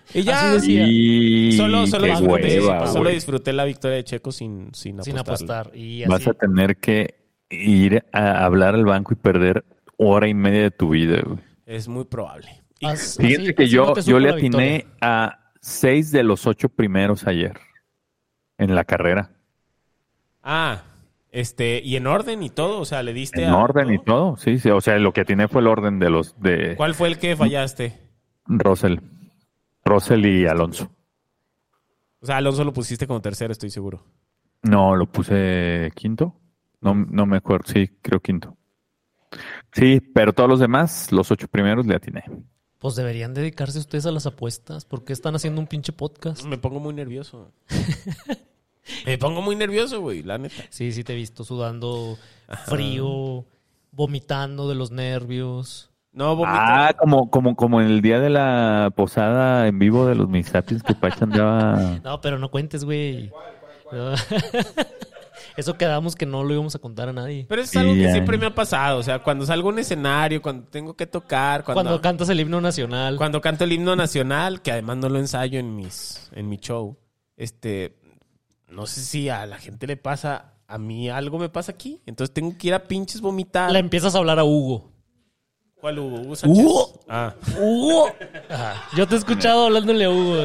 Speaker 4: Y ya.
Speaker 2: Así decía.
Speaker 3: Y
Speaker 4: Solo, solo,
Speaker 3: qué
Speaker 4: disfruté,
Speaker 3: hueva,
Speaker 4: solo
Speaker 3: güey.
Speaker 4: disfruté la victoria de Checo sin, sin
Speaker 2: Sin
Speaker 4: apostarle.
Speaker 2: apostar. Y así.
Speaker 3: Vas a tener que ir a hablar al banco y perder hora y media de tu vida, güey.
Speaker 4: Es muy probable. Y-
Speaker 2: As-
Speaker 3: Fíjate
Speaker 2: así-
Speaker 3: que
Speaker 2: así
Speaker 3: yo,
Speaker 2: no te
Speaker 3: yo
Speaker 2: supo
Speaker 3: le
Speaker 2: la victoria.
Speaker 3: atiné a seis de los ocho primeros ayer en la carrera.
Speaker 4: Ah, este, y en orden y todo, o sea, le diste
Speaker 3: En
Speaker 4: a
Speaker 3: orden y
Speaker 4: todo?
Speaker 3: todo, sí, sí. O sea, lo que atiné fue el orden de los de
Speaker 4: ¿Cuál fue el que fallaste?
Speaker 3: Russell. Russell y Alonso.
Speaker 4: O sea, Alonso lo pusiste como tercero, estoy seguro.
Speaker 3: No, lo puse quinto. No, no me acuerdo. Sí, creo quinto. Sí, pero todos los demás, los ocho primeros, le atiné.
Speaker 2: Pues deberían dedicarse ustedes a las apuestas. ¿Por qué están haciendo un pinche podcast?
Speaker 4: Me pongo muy nervioso. Me pongo muy nervioso, güey, la neta.
Speaker 2: Sí, sí te he visto sudando frío, vomitando de los nervios.
Speaker 4: No, vomito.
Speaker 3: Ah, como, como, como en el día de la posada en vivo de los Misapiens que Pacha andaba.
Speaker 2: No, pero no cuentes, güey. No. Eso quedamos que no lo íbamos a contar a nadie.
Speaker 4: Pero eso es algo
Speaker 3: Y
Speaker 4: que
Speaker 3: ya.
Speaker 4: siempre me ha pasado. O sea, cuando salgo a un escenario, cuando tengo que tocar, cuando,
Speaker 2: Cuando cantas el himno nacional.
Speaker 4: cuando canto el himno nacional, que además no lo ensayo en mis, en mi show, este, no sé si a la gente le pasa, a mí algo me pasa aquí. Entonces tengo que ir a pinches vomitar.
Speaker 2: Le empiezas a hablar a Hugo.
Speaker 4: ¿Cuál Hugo? Hugo Sánchez.
Speaker 2: Hugo.
Speaker 4: Ah.
Speaker 2: ¡Hugo! Ajá. Yo te he escuchado hablándole a Hugo.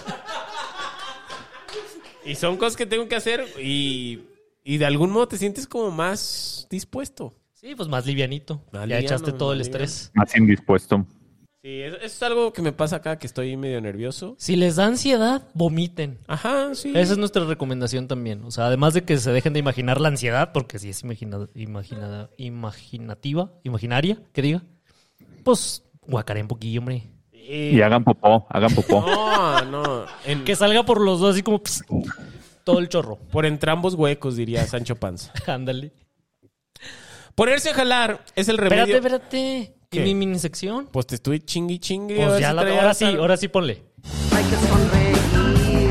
Speaker 4: Y son cosas que tengo que hacer y, y de algún modo te sientes como más dispuesto.
Speaker 2: Sí, pues más livianito.
Speaker 4: Más
Speaker 2: ya
Speaker 4: liviano,
Speaker 2: echaste todo el
Speaker 4: más
Speaker 2: estrés.
Speaker 3: Más indispuesto.
Speaker 4: Sí, eso, eso es algo que me pasa acá, que estoy medio nervioso.
Speaker 2: Si les da ansiedad, vomiten.
Speaker 4: Ajá, sí.
Speaker 2: Esa es nuestra recomendación también. O sea, además de que se dejen de imaginar la ansiedad, porque si es imagina- imagina- imaginativa, imaginaria, que diga, pues guacaren un poquillo, hombre.
Speaker 3: Y hagan popó, hagan popó.
Speaker 4: No, no. En-
Speaker 2: Que salga por los dos así como pss, todo el chorro.
Speaker 4: por entrambos huecos, diría Sancho Panza.
Speaker 2: Ándale.
Speaker 4: Ponerse a jalar es el remedio.
Speaker 2: Espérate, espérate. ¿Y
Speaker 4: ¿Qué?
Speaker 2: mi mini sección?
Speaker 4: Pues te estoy chingui y chingue. a
Speaker 2: Pues
Speaker 4: ver
Speaker 2: ya
Speaker 4: si
Speaker 2: la,
Speaker 4: traías
Speaker 2: ahora sí,
Speaker 4: algo.
Speaker 2: ahora sí ponle.
Speaker 5: Hay que sonreír.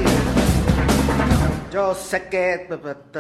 Speaker 5: Yo sé que...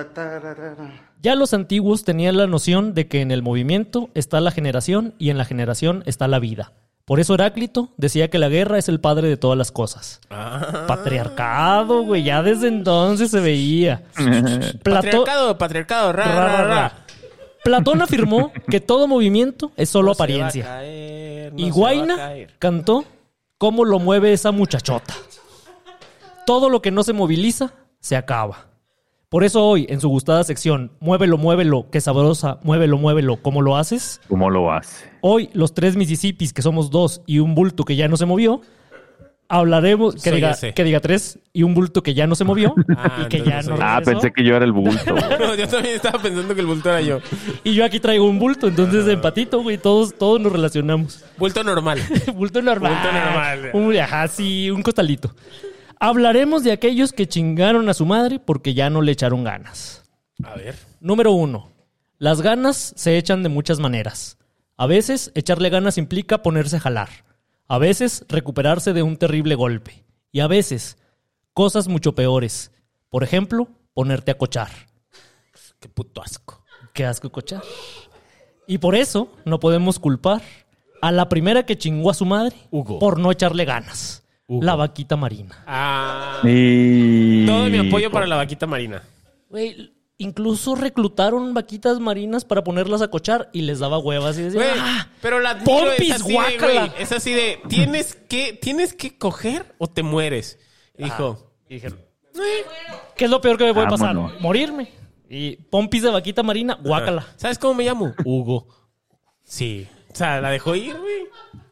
Speaker 2: Ya los antiguos tenían la noción de que en el movimiento está la generación y en la generación está la vida. Por eso Heráclito decía que la guerra es el padre de todas las cosas.
Speaker 4: Ah.
Speaker 2: Patriarcado, güey, ya desde entonces se veía. Platón,
Speaker 4: Patriarcado, patriarcado, ra, ra, ra, ra.
Speaker 2: Platón afirmó que todo movimiento es solo
Speaker 4: No se va a
Speaker 2: apariencia.
Speaker 4: caer, no
Speaker 2: Y
Speaker 4: se va a
Speaker 2: Guaina
Speaker 4: caer.
Speaker 2: cantó cómo lo mueve esa muchachota. Todo lo que no se moviliza, se acaba. Por eso hoy, en su gustada sección, Muévelo, muévelo, qué sabrosa, muévelo, muévelo, ¿cómo lo haces?
Speaker 3: ¿Cómo lo hace?
Speaker 2: Hoy, los tres Mississippis, que somos dos, y un bulto que ya no se movió, hablaremos, que
Speaker 4: Soy
Speaker 2: diga,
Speaker 4: ese.
Speaker 2: que diga tres, y un bulto que ya no se movió,
Speaker 4: Ah,
Speaker 2: y que
Speaker 4: entonces
Speaker 2: ya
Speaker 4: no
Speaker 2: no
Speaker 4: soy-
Speaker 3: Ah,
Speaker 2: regresó.
Speaker 3: pensé que yo era el bulto. güey.
Speaker 4: No, yo también estaba pensando que el bulto era yo.
Speaker 2: Y yo aquí traigo un bulto, entonces de empatito, güey, todos, todos nos relacionamos.
Speaker 4: Bulto normal.
Speaker 2: Bulto normal.
Speaker 4: Bulto normal.
Speaker 2: Un, ajá, sí, un costalito. Hablaremos de aquellos que chingaron a su madre porque ya no le echaron ganas.
Speaker 4: A ver.
Speaker 2: Número uno. Las ganas se echan de muchas maneras. A veces, echarle ganas implica ponerse a jalar. A veces, recuperarse de un terrible golpe. Y a veces, cosas mucho peores. Por ejemplo, ponerte a cochar.
Speaker 4: Qué puto asco.
Speaker 2: Qué asco cochar. Y por eso, no podemos culpar a la primera que chingó a su madre
Speaker 4: Hugo.
Speaker 2: por no echarle ganas.
Speaker 4: Hugo.
Speaker 2: La vaquita marina.
Speaker 4: Ah,
Speaker 3: Y...
Speaker 4: todo mi apoyo para la vaquita marina.
Speaker 2: Güey, incluso reclutaron vaquitas marinas para ponerlas a cochar y les daba huevas y decían,
Speaker 4: Güey,
Speaker 2: "Ah,
Speaker 4: pero la admiro,
Speaker 2: Pompis,
Speaker 4: es así de,
Speaker 2: guácala".
Speaker 4: güey, es así de, ¿tienes que, ¿tienes que coger o te mueres? Y dijo,
Speaker 2: y dijeron, ¿qué es lo peor que me puede pasar?
Speaker 3: Vámonos.
Speaker 2: Morirme. Y pompis de vaquita marina, guácala.
Speaker 4: ¿sabes cómo me llamo? Hugo. Sí. O sea, la dejó ir, güey.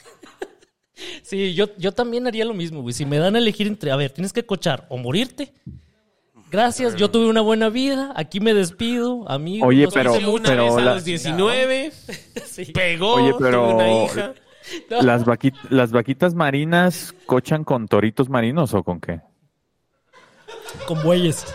Speaker 2: Sí, yo, yo también haría lo mismo, güey. Si me dan a elegir entre, a ver, tienes que cochar o morirte. Gracias, yo tuve una buena vida. Aquí me despido, amigo.
Speaker 3: Oye,
Speaker 2: no sé
Speaker 3: pero-
Speaker 2: si
Speaker 4: Una
Speaker 3: pero
Speaker 4: vez a
Speaker 3: la-
Speaker 4: los diecinueve,
Speaker 2: Sí.
Speaker 4: pegó,
Speaker 3: Oye, pero-
Speaker 4: tuvo una hija.
Speaker 2: No.
Speaker 3: ¿Las, vaqui- ¿Las vaquitas marinas cochan con toritos marinos o con qué?
Speaker 2: Con bueyes.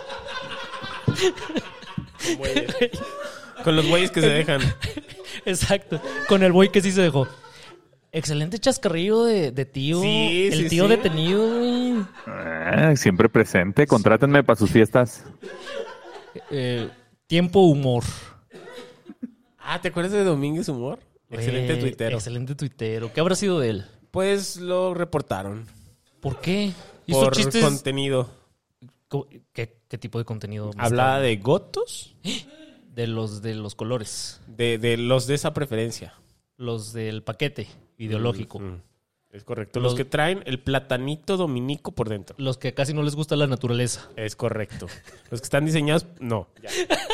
Speaker 4: Con los güeyes que se dejan.
Speaker 2: Exacto. Con el buey que sí se dejó. Excelente chascarrillo de, de tío.
Speaker 4: Sí,
Speaker 2: el
Speaker 4: sí,
Speaker 2: tío
Speaker 4: sí.
Speaker 2: detenido, güey.
Speaker 3: Ah, siempre presente. Contrátenme para sus fiestas.
Speaker 2: Eh, tiempo humor.
Speaker 4: Ah, ¿te acuerdas de Domínguez Humor? Excelente
Speaker 2: Eh,
Speaker 4: tuitero.
Speaker 2: Excelente tuitero. ¿Qué habrá sido de él?
Speaker 4: Pues lo reportaron.
Speaker 2: ¿Por qué? Hizo
Speaker 4: Por
Speaker 2: chistes...
Speaker 4: contenido.
Speaker 2: Co- ¿Qué, qué tipo de contenido? me
Speaker 4: Hablaba
Speaker 2: está-
Speaker 4: de gotos,
Speaker 2: De los, de los colores.
Speaker 4: de, de los de esa preferencia.
Speaker 2: Los del paquete ideológico.
Speaker 4: Mm, es correcto.
Speaker 2: Los-
Speaker 4: Los que traen el platanito dominico por dentro.
Speaker 2: Los que casi no les gusta la naturaleza.
Speaker 4: Es correcto. Los que están diseñados, no. Ya.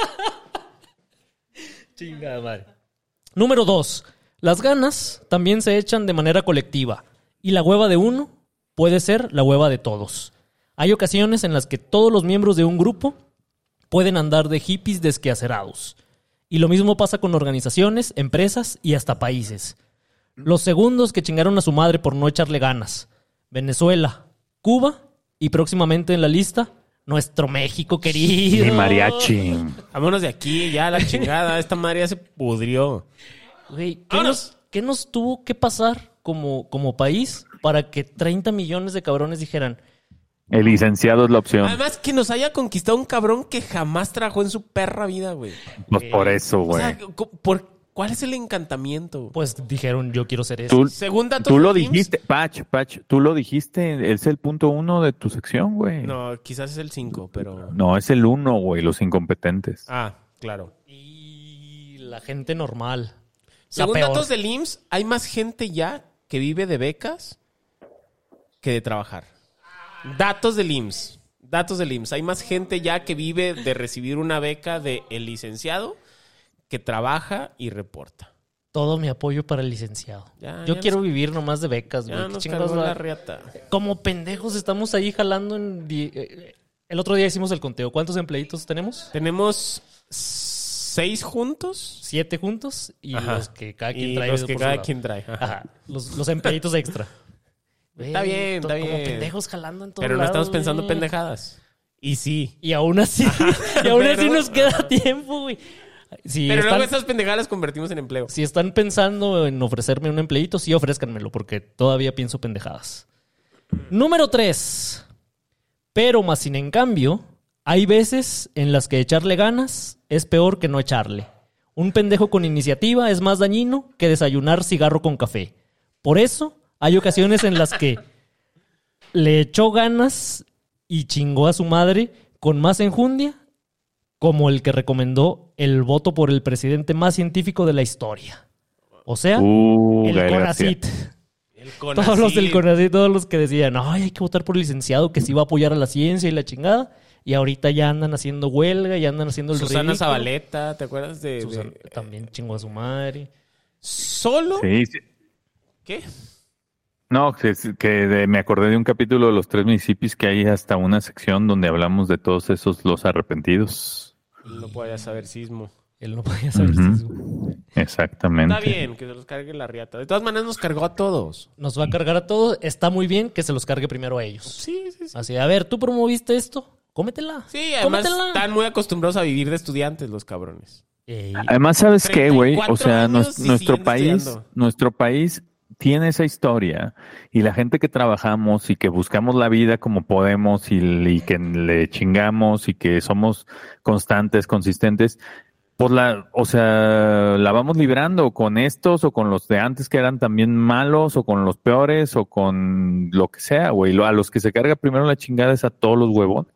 Speaker 2: Chingada madre. Número dos. Las ganas también se echan de manera colectiva. Y la hueva de uno puede ser la hueva de todos. Hay ocasiones en las que todos los miembros de un grupo pueden andar de hippies desquacerados. Y lo mismo pasa con organizaciones, empresas y hasta países. Los segundos que chingaron a su madre por no echarle ganas. Venezuela, Cuba y próximamente en la lista, nuestro México querido.
Speaker 3: Mi mariachi.
Speaker 4: Vámonos de aquí, ya la chingada. Esta madre ya se pudrió.
Speaker 2: Güey, ¿qué
Speaker 4: ¡Vámonos!
Speaker 2: nos, qué nos tuvo que pasar como, como país para que treinta millones de cabrones dijeran,
Speaker 3: El licenciado es la opción.
Speaker 4: Además, que nos haya conquistado un cabrón que jamás trabajó en su perra vida, güey.
Speaker 3: Pues por eso,
Speaker 4: O
Speaker 3: güey.
Speaker 4: sea, co- ¿por ¿cuál es el encantamiento?
Speaker 2: pues dijeron, yo quiero ser eso?
Speaker 3: Tú,
Speaker 4: Según datos
Speaker 3: tú
Speaker 4: de
Speaker 3: lo
Speaker 4: Teams-
Speaker 3: dijiste, Patch, Patch, tú lo dijiste, es el punto uno de tu sección, güey. No,
Speaker 4: No, quizás es el cinco, pero...
Speaker 3: es el uno, güey, los incompetentes.
Speaker 4: Ah, claro.
Speaker 2: Y la gente normal.
Speaker 4: Según
Speaker 2: peor.
Speaker 4: datos del I M S S, hay más gente ya que vive de becas que de trabajar. Datos del I M S S. Datos del I M S S. Hay más gente ya que vive de recibir una beca del licenciado que trabaja y reporta.
Speaker 2: Todo mi apoyo para el licenciado.
Speaker 4: Ya,
Speaker 2: yo
Speaker 4: ya
Speaker 2: quiero
Speaker 4: nos-
Speaker 2: vivir nomás de becas, güey.
Speaker 4: Ya
Speaker 2: ¿Qué
Speaker 4: nos
Speaker 2: chingados
Speaker 4: cargó
Speaker 2: va?
Speaker 4: la riata.
Speaker 2: Como pendejos estamos ahí jalando en... di- eh, El otro día hicimos el conteo. ¿Cuántos empleitos tenemos?
Speaker 4: Tenemos seis juntos.
Speaker 2: Siete juntos y
Speaker 4: Ajá.
Speaker 2: los que cada quien
Speaker 4: Y
Speaker 2: trae.
Speaker 4: los
Speaker 2: por
Speaker 4: que
Speaker 2: su
Speaker 4: cada
Speaker 2: lado.
Speaker 4: quien trae. Ajá.
Speaker 2: Ajá. Los, los empleitos extra.
Speaker 4: Está
Speaker 2: Güey,
Speaker 4: bien,
Speaker 2: to-
Speaker 4: está
Speaker 2: Como
Speaker 4: bien.
Speaker 2: pendejos jalando en todos
Speaker 4: Pero no
Speaker 2: lados,
Speaker 4: estamos pensando
Speaker 2: güey.
Speaker 4: pendejadas. Y sí.
Speaker 2: Y aún así, y aún así
Speaker 4: Pero-
Speaker 2: nos queda tiempo, güey. Si,
Speaker 4: Pero
Speaker 2: están,
Speaker 4: luego esas pendejadas las convertimos en empleo.
Speaker 2: si están pensando en ofrecerme un empleito, sí ofrézcanmelo, porque todavía pienso pendejadas. Número tres. Pero más sin en cambio, hay veces en las que echarle ganas es peor que no echarle. Un pendejo con iniciativa es más dañino que desayunar cigarro con café. Por eso, hay ocasiones en las que le echó ganas y chingó a su madre con más enjundia, como el que recomendó el voto por el presidente más científico de la historia. O sea,
Speaker 3: Uh,
Speaker 2: el
Speaker 3: Gael García.
Speaker 2: CONACYT.
Speaker 4: El
Speaker 2: Todos los del
Speaker 4: CONACYT.
Speaker 2: CONACYT, todos los que decían, ay, hay que votar por el licenciado que sí va a apoyar a la ciencia y la chingada. Y ahorita ya andan haciendo huelga, ya andan haciendo el
Speaker 4: Susana
Speaker 2: ridículo.
Speaker 4: Zabaleta, ¿te acuerdas de...?
Speaker 2: Susana
Speaker 4: de-
Speaker 2: también chingó a su madre.
Speaker 4: ¿Solo?
Speaker 3: Sí, sí.
Speaker 4: ¿Qué?
Speaker 3: No, que, que de- me acordé de un capítulo de los tres municipios que hay hasta una sección donde hablamos de todos esos los arrepentidos.
Speaker 4: No podía saber sismo.
Speaker 2: Él no podía saber
Speaker 3: Ujú.
Speaker 2: si su-
Speaker 3: Exactamente.
Speaker 4: Está bien que se los cargue la riata. De todas maneras nos cargó a todos.
Speaker 2: nos va a cargar a todos. Está muy bien que se los cargue primero a ellos.
Speaker 4: Sí, sí, sí.
Speaker 2: Así, a ver, ¿tú promoviste esto? Cómetela.
Speaker 4: Sí, además
Speaker 2: Cómetela.
Speaker 4: están muy acostumbrados a vivir de estudiantes los cabrones.
Speaker 2: Ey,
Speaker 3: Además, ¿sabes qué, güey? O
Speaker 4: treinta y cuatro
Speaker 3: sea,
Speaker 4: años
Speaker 3: nues-
Speaker 4: y
Speaker 3: nuestro
Speaker 4: siguen
Speaker 3: país,
Speaker 4: estudiando.
Speaker 3: nuestro país tiene esa historia y la gente que trabajamos y que buscamos la vida como podemos y, y que le chingamos y que somos constantes, consistentes, pues la, o sea, la vamos librando con estos o con los de antes que eran también malos o con los peores o con lo que sea, güey. Lo- A los que se carga primero la chingada es a todos los huevones.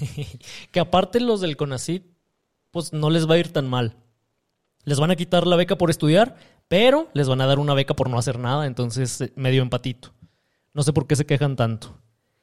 Speaker 2: que aparte los del CONACYT, pues no les va a ir tan mal. Les van a quitar la beca por estudiar, pero les van a dar una beca por no hacer nada, entonces eh, medio empatito. No sé por qué se quejan tanto.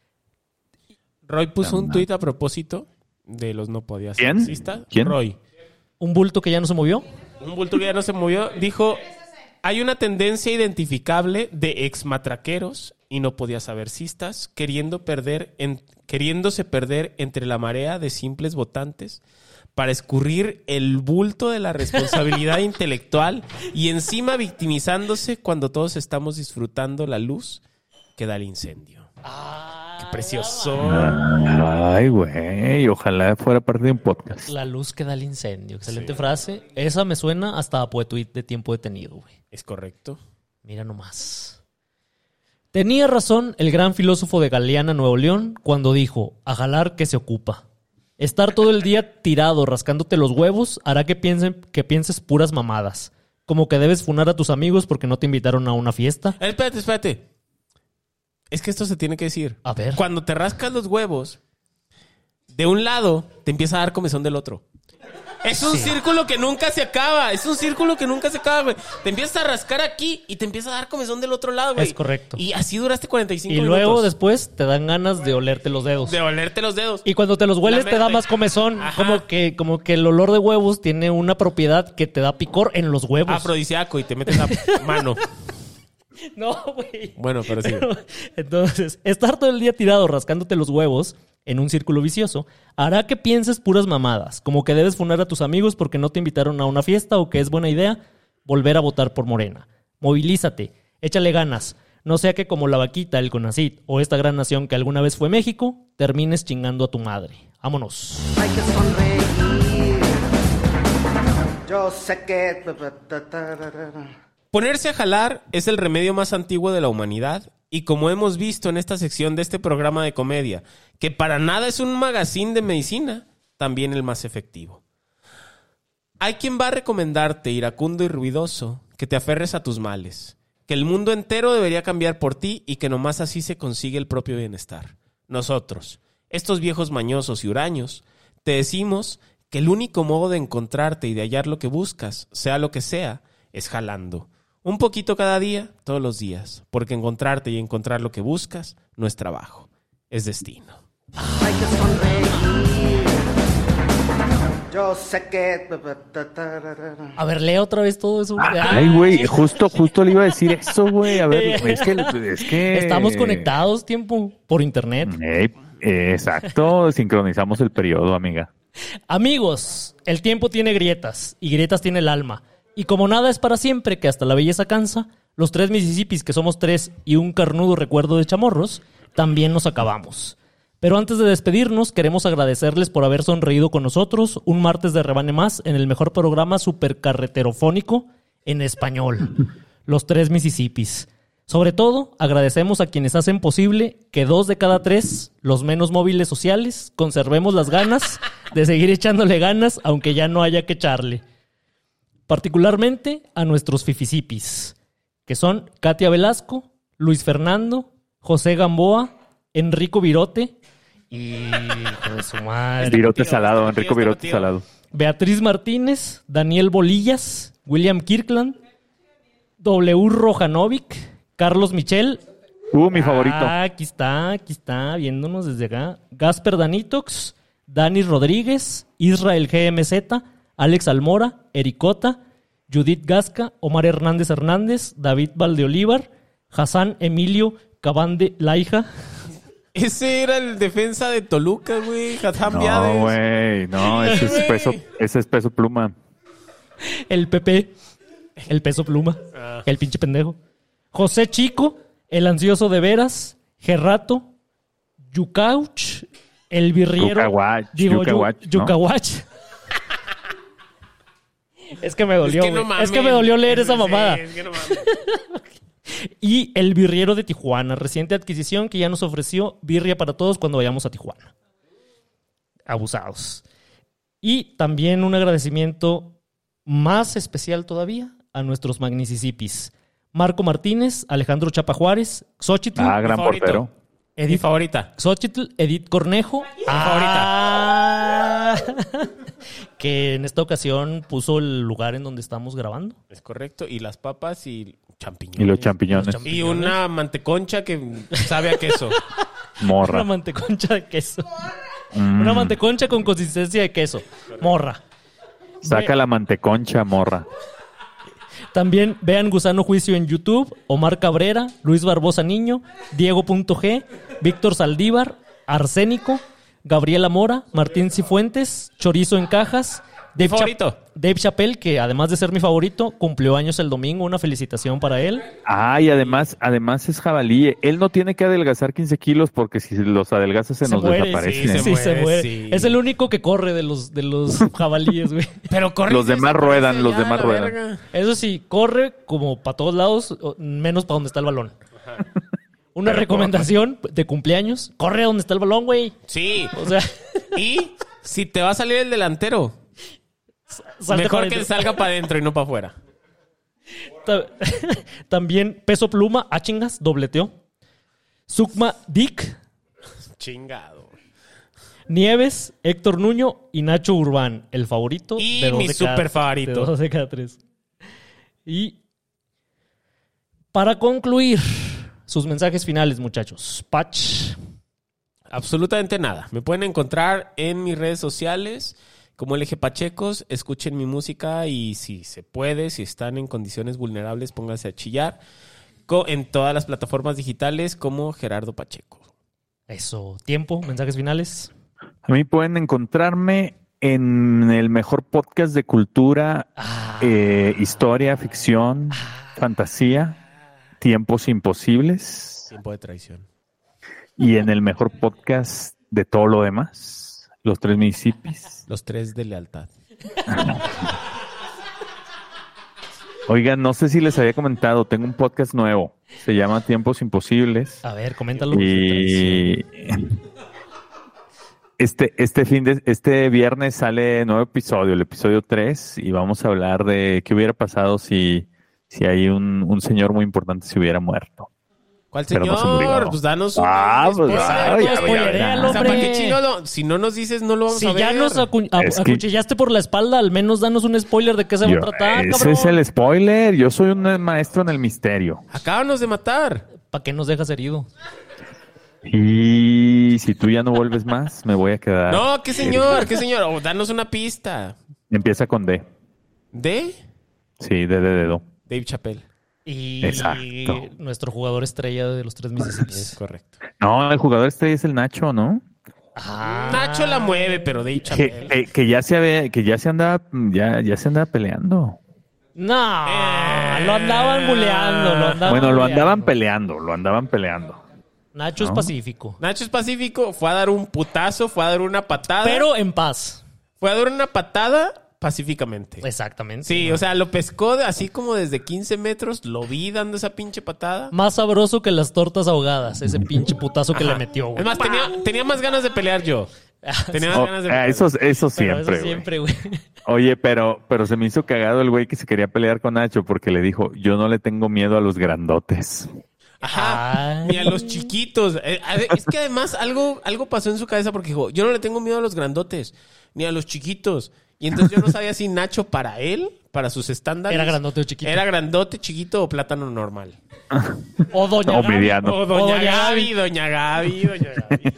Speaker 4: Roy puso un
Speaker 3: Ajá.
Speaker 4: tuit a propósito de los no podías
Speaker 3: ¿Quién?
Speaker 4: sexista.
Speaker 3: ¿Quién?
Speaker 4: Roy.
Speaker 2: ¿Un bulto que ya no se movió?
Speaker 4: Un bulto que ya no se movió. Dijo, hay una tendencia identificable de exmatraqueros y no podía saber cistas queriendo perder en, queriéndose perder entre la marea de simples votantes para escurrir el bulto de la responsabilidad intelectual y encima victimizándose cuando todos estamos disfrutando la luz que da el incendio. ¡Qué precioso!
Speaker 3: Ay, güey, ojalá fuera parte de un podcast.
Speaker 2: La luz que da el incendio. Excelente
Speaker 4: Sí.
Speaker 2: frase. Esa me suena hasta a poetuit de tiempo detenido, güey.
Speaker 4: Es correcto.
Speaker 2: Mira nomás. Tenía razón el gran filósofo de Galeana, Nuevo León, cuando dijo, a jalar que se ocupa. Estar todo el día tirado rascándote los huevos hará que, piensen, que pienses puras mamadas. Como que debes funar a tus amigos porque no te invitaron a una fiesta.
Speaker 4: Eh, espérate, espérate. Es que esto se tiene que decir.
Speaker 2: A ver.
Speaker 4: Cuando te rascas los huevos, de un lado te empieza a dar comezón del otro. Es un sí. círculo que nunca se acaba. Es un círculo que nunca se acaba, güey. Te empiezas a rascar aquí y te empieza a dar comezón del otro lado, güey.
Speaker 2: Es correcto.
Speaker 4: Y así duraste cuarenta y cinco
Speaker 2: y
Speaker 4: minutos.
Speaker 2: Y luego después te dan ganas de olerte los dedos.
Speaker 4: De olerte los dedos.
Speaker 2: Y cuando te los hueles te da más comezón. Como que, como que el olor de huevos tiene una propiedad que te da picor en los huevos.
Speaker 4: Afrodisíaco y te metes la mano.
Speaker 2: No, güey.
Speaker 4: Bueno, pero sí.
Speaker 2: Pero, entonces, estar todo el día tirado rascándote los huevos en un círculo vicioso hará que pienses puras mamadas, como que debes funar a tus amigos porque no te invitaron a una fiesta o que es buena idea volver a votar por Morena. Movilízate, échale ganas, no sea que como la vaquita, el CONACYT o esta gran nación que alguna vez fue México, termines chingando a tu madre. Vámonos.
Speaker 5: Hay que sonreír. Yo sé que...
Speaker 4: Ponerse a jalar es el remedio más antiguo de la humanidad y como hemos visto en esta sección de este programa de comedia, que para nada es un magazine de medicina, también el más efectivo. Hay quien va a recomendarte, iracundo y ruidoso, que te aferres a tus males, que el mundo entero debería cambiar por ti y que nomás así se consigue el propio bienestar. Nosotros, estos viejos mañosos y huraños, te decimos que el único modo de encontrarte y de hallar lo que buscas, sea lo que sea, es jalando. Un poquito cada día, todos los días, porque encontrarte y encontrar lo que buscas no es trabajo, es destino.
Speaker 5: Hay que sonreír. Yo sé que...
Speaker 2: A ver, lee otra vez todo eso.
Speaker 3: Ay, güey, justo, justo le iba a decir eso, güey. A ver, es que, es que...
Speaker 2: Estamos conectados, tiempo, por internet.
Speaker 3: Eh, eh, exacto, sincronizamos el periodo, amiga.
Speaker 2: Amigos, el tiempo tiene grietas, y grietas tiene el alma. Y como nada es para siempre, que hasta la belleza cansa, los tres Mississippis, que somos tres y un carnudo recuerdo de chamorros, también nos acabamos. Pero antes de despedirnos, queremos agradecerles por haber sonreído con nosotros un martes de rebane más en el mejor programa supercarreterofónico en español, los tres Mississippis. Sobre todo, agradecemos a quienes hacen posible que dos de cada tres, los menos móviles sociales, conservemos las ganas de seguir echándole ganas, aunque ya no haya que echarle. Particularmente a nuestros fifisipis, que son Katia Velasco, Luis Fernando, José Gamboa, Enrico Virote y... hijo de su madre.
Speaker 3: Virote salado, Enrico Virote salado.
Speaker 2: Beatriz Martínez, Daniel Bolillas, William Kirkland, W. Rojanovic, Carlos Michel.
Speaker 3: Uh, mi favorito.
Speaker 2: Ah, aquí está, aquí está, viéndonos desde acá. Gasper Danitox, Dani Rodríguez, Israel G M Z, Alex Almora, Ericota, Judith Gasca, Omar Hernández Hernández, David Valdeolívar, Hassan Emilio Cabande Laija.
Speaker 4: Ese era el defensa de Toluca, güey. Hassan Viades.
Speaker 3: No, güey, no, ese es peso, ese es peso pluma.
Speaker 2: El Pepe, el peso pluma, ah. El pinche pendejo. José Chico, el ansioso de veras, Gerrato, Yucauch, el birriero.
Speaker 3: Yucawach,
Speaker 2: digo,
Speaker 3: Yucawach,
Speaker 2: yu, Yucawach. ¿No? Es que me dolió, es que, no es que me dolió leer esa mamada. Sí, es que no mames. Y el birriero de Tijuana, reciente adquisición que ya nos ofreció birria para todos cuando vayamos a Tijuana. Abusados. Y también un agradecimiento más especial todavía a nuestros magnicisipis. Marco Martínez, Alejandro Chapa Juárez, Xochitl.
Speaker 3: Ah, gran portero.
Speaker 4: Edith, mi favorita.
Speaker 2: Xochitl, Edith Cornejo.
Speaker 4: Mi ah,
Speaker 2: favorita. Que en esta ocasión puso el lugar en donde estamos grabando.
Speaker 4: Es correcto. Y las papas y champiñones.
Speaker 3: Y los champiñones.
Speaker 4: Los champiñones. Y una manteconcha que sabe a queso.
Speaker 3: Morra.
Speaker 2: Una manteconcha de queso. Mm. Una manteconcha con consistencia de queso. Morra.
Speaker 3: Saca Ve- la manteconcha, morra.
Speaker 2: También vean Gusano Juicio en YouTube, Omar Cabrera, Luis Barbosa Niño, Diego.g, Víctor Saldívar, Arsénico, Gabriela Mora, Martín Cifuentes, Chorizo en Cajas, Dave,
Speaker 4: favorito.
Speaker 2: Cha- Dave Chappelle, que además de ser mi favorito, cumplió años el domingo. Una felicitación para él.
Speaker 3: Ah, y además, además es jabalí. Él no tiene que adelgazar quince kilos porque si los adelgaza se, se nos muere, desaparecen.
Speaker 2: Sí, se, sí, muere, se muere. Sí. Es el único que corre de los, de los jabalíes, güey.
Speaker 4: Pero corre.
Speaker 3: Los demás ruedan, los demás ruedan.
Speaker 4: Verga.
Speaker 2: Eso sí, corre como para todos lados, menos para donde está el balón. Ajá. Una Pero recomendación corre. De cumpleaños. Corre donde está el balón, güey.
Speaker 4: Sí.
Speaker 2: O sea.
Speaker 4: Y si te va a salir el delantero, Salte mejor que salga para adentro y no para afuera.
Speaker 2: También Peso Pluma, ah, chingas, dobleteó. Sukma Dick,
Speaker 4: Chingado.
Speaker 2: Nieves, Héctor Nuño y Nacho Urbán, el favorito.
Speaker 4: Y
Speaker 2: de dos
Speaker 4: mi
Speaker 2: de cada-
Speaker 4: super favorito.
Speaker 2: De dos de cada tres. Y para concluir, sus mensajes finales, muchachos. Patch.
Speaker 4: Absolutamente nada. Me pueden encontrar en mis redes sociales como L G Pachecos. Escuchen mi música y si se puede, si están en condiciones vulnerables, pónganse a chillar. Co- En todas las plataformas digitales como Gerardo Pacheco.
Speaker 2: Eso. Tiempo, mensajes finales.
Speaker 3: A mí pueden encontrarme en el mejor podcast de cultura,
Speaker 2: Ah.
Speaker 3: eh, historia, ficción, fantasía, tiempos imposibles,
Speaker 4: Tiempo de traición.
Speaker 3: y en el mejor podcast de todo lo demás, Los Tres Municipios.
Speaker 4: Los tres de lealtad.
Speaker 3: Oigan, no sé si les había comentado, tengo un podcast nuevo, se llama Tiempos Imposibles.
Speaker 2: A ver, coméntalo.
Speaker 3: Y este, este fin de, este viernes sale nuevo episodio, el episodio tres, y vamos a hablar de qué hubiera pasado si, si hay un, un señor muy importante se hubiera muerto.
Speaker 4: ¿Cuál
Speaker 3: Pero no se
Speaker 4: señor?
Speaker 3: murió.
Speaker 4: Pues danos un
Speaker 3: Ah, pues,
Speaker 4: spoiler.
Speaker 3: ah,
Speaker 2: no,
Speaker 3: ya, ya,
Speaker 2: spoileréalo,
Speaker 3: ya.
Speaker 4: O sea, ¿para qué
Speaker 2: hombre.
Speaker 4: chino lo- si no nos dices, no lo vamos
Speaker 2: Si
Speaker 4: a ver.
Speaker 2: ya nos acu- a-
Speaker 3: Es que-
Speaker 2: acuchillaste por la espalda, al menos danos un spoiler de qué se va
Speaker 3: Yo-
Speaker 2: a tratar,
Speaker 3: ese
Speaker 2: cabrón.
Speaker 3: es el spoiler, yo soy un maestro en el misterio.
Speaker 4: Acábanos de matar.
Speaker 2: ¿Para qué nos dejas herido?
Speaker 3: Y si tú ya no vuelves más, me voy a quedar.
Speaker 4: No, ¿qué señor? ¿Qué señor? Oh, danos una pista.
Speaker 3: Empieza con D.
Speaker 4: ¿De?
Speaker 3: Sí, D de dedo.
Speaker 4: Dave Chappelle.
Speaker 2: Y
Speaker 3: Exacto.
Speaker 2: nuestro jugador estrella de los tres
Speaker 4: Es
Speaker 2: Mississippis.
Speaker 4: correcto.
Speaker 3: No, el jugador este es el Nacho, ¿no?
Speaker 2: Ah.
Speaker 4: Nacho la mueve, pero Dave
Speaker 3: Que,
Speaker 4: Chappelle.
Speaker 3: que, que ya se había, que ya se andaba, ya, ya se andaba peleando.
Speaker 2: No,
Speaker 4: Eh.
Speaker 2: lo andaban buleando, lo andaban
Speaker 3: Bueno, lo
Speaker 2: buleando.
Speaker 3: andaban peleando, lo andaban peleando.
Speaker 2: Nacho es
Speaker 3: ¿no?
Speaker 2: pacífico,
Speaker 4: Nacho es pacífico, fue a dar un putazo, fue a dar una patada.
Speaker 2: pero en paz.
Speaker 4: Fue a dar una patada pacíficamente.
Speaker 2: Exactamente.
Speaker 4: Sí, o sea, lo pescó de- así como desde quince metros, lo vi dando esa pinche patada.
Speaker 2: Más sabroso que las tortas ahogadas, ese pinche putazo que
Speaker 4: Ajá.
Speaker 2: le metió, güey.
Speaker 4: Es más, tenía, tenía más ganas de pelear yo. Tenía más
Speaker 3: Oh,
Speaker 4: ganas de
Speaker 3: eh,
Speaker 4: pelear.
Speaker 3: eso, eso
Speaker 2: Pero
Speaker 3: siempre,
Speaker 2: eso
Speaker 3: güey.
Speaker 2: siempre, güey.
Speaker 3: Oye, pero, pero se me hizo cagado el güey que se quería pelear con Nacho porque le dijo, yo no le tengo miedo a los grandotes.
Speaker 4: Ajá,
Speaker 2: Ay.
Speaker 4: ni a los chiquitos. Eh, a ver, Es que además algo, algo pasó en su cabeza porque dijo, yo no le tengo miedo a los grandotes, ni a los chiquitos. Y entonces yo no sabía si Nacho para él, para sus estándares...
Speaker 2: Era grandote o chiquito.
Speaker 4: Era grandote, chiquito o plátano normal.
Speaker 2: O Doña
Speaker 3: O
Speaker 2: Gaby.
Speaker 3: mediano.
Speaker 4: O Doña,
Speaker 2: O Doña
Speaker 4: Gaby, Doña Gaby, Doña Gaby.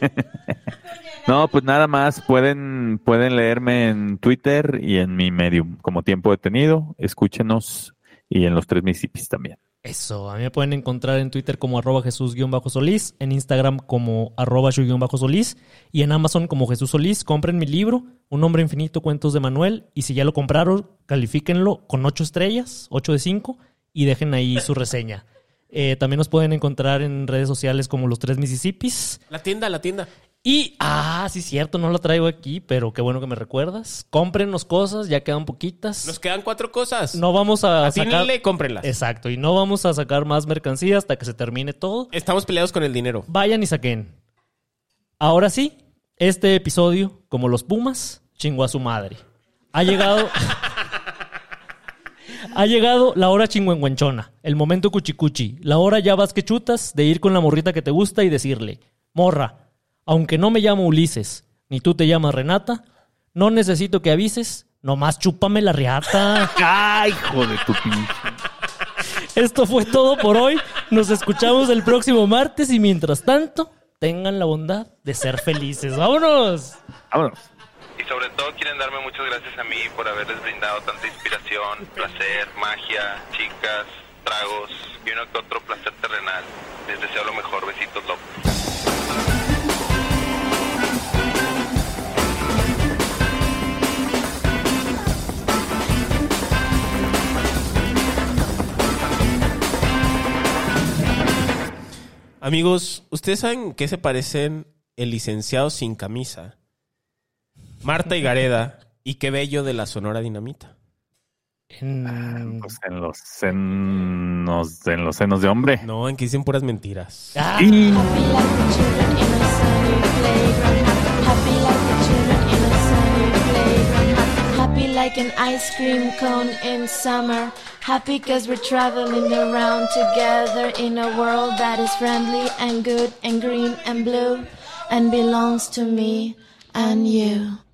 Speaker 3: No, pues nada más, pueden, pueden leerme en Twitter y en mi Medium como Tiempo Detenido, escúchenos, y en los tres Mississippis también.
Speaker 2: Eso, a mí me pueden encontrar en Twitter como arroba Jesús-Solís, en Instagram como arroba Shu-Solís y en Amazon como Jesús Solís. Compren mi libro, Un Hombre Infinito, Cuentos de Manuel, y si ya lo compraron, califíquenlo con ocho estrellas, ocho de cinco, y dejen ahí su reseña. Eh, también nos pueden encontrar en redes sociales como Los Tres Mississippis.
Speaker 4: La tienda, la tienda.
Speaker 2: Y, ah, sí, cierto, no lo traigo aquí, pero qué bueno que me recuerdas. Cómprenos cosas, ya quedan poquitas.
Speaker 4: Nos quedan cuatro cosas.
Speaker 2: No vamos a sacar...
Speaker 4: Atínenle, cómprenlas.
Speaker 2: Exacto, y no vamos a sacar más mercancía hasta que se termine todo.
Speaker 4: Estamos peleados con el dinero.
Speaker 2: Vayan y saquen. Ahora sí, este episodio, como los Pumas, chingó a su madre. Ha llegado... ha llegado la hora chingüengüenchona, el momento cuchicuchi, la hora ya vas que chutas de ir con la morrita que te gusta y decirle, morra, aunque no me llamo Ulises, ni tú te llamas Renata, no necesito que avises, nomás chúpame la riata.
Speaker 3: ¡Ay, hijo de tu pinche!
Speaker 2: Esto fue todo por hoy. Nos escuchamos el próximo martes y mientras tanto, tengan la bondad de ser felices. ¡Vámonos!
Speaker 3: Vámonos.
Speaker 6: Y sobre todo quieren darme muchas gracias a mí por haberles brindado tanta inspiración, placer, magia, chicas, tragos y uno que otro placer terrenal. Les deseo lo mejor. Besitos, locos.
Speaker 4: Amigos, ¿ustedes saben qué se parecen el licenciado sin camisa, Marta y Gareda y Qué Bello de la Sonora Dinamita?
Speaker 2: En...
Speaker 3: Pues en los senos, en los senos de hombre.
Speaker 4: No, en que dicen puras mentiras.
Speaker 2: Ah,
Speaker 3: Y
Speaker 7: Happy like the children in a sunny playground. Happy like the children in a sunny playground. Happy like like an ice cream cone in summer. Happy cause we're traveling around together in a world that is friendly and good and green and blue and belongs to me and you.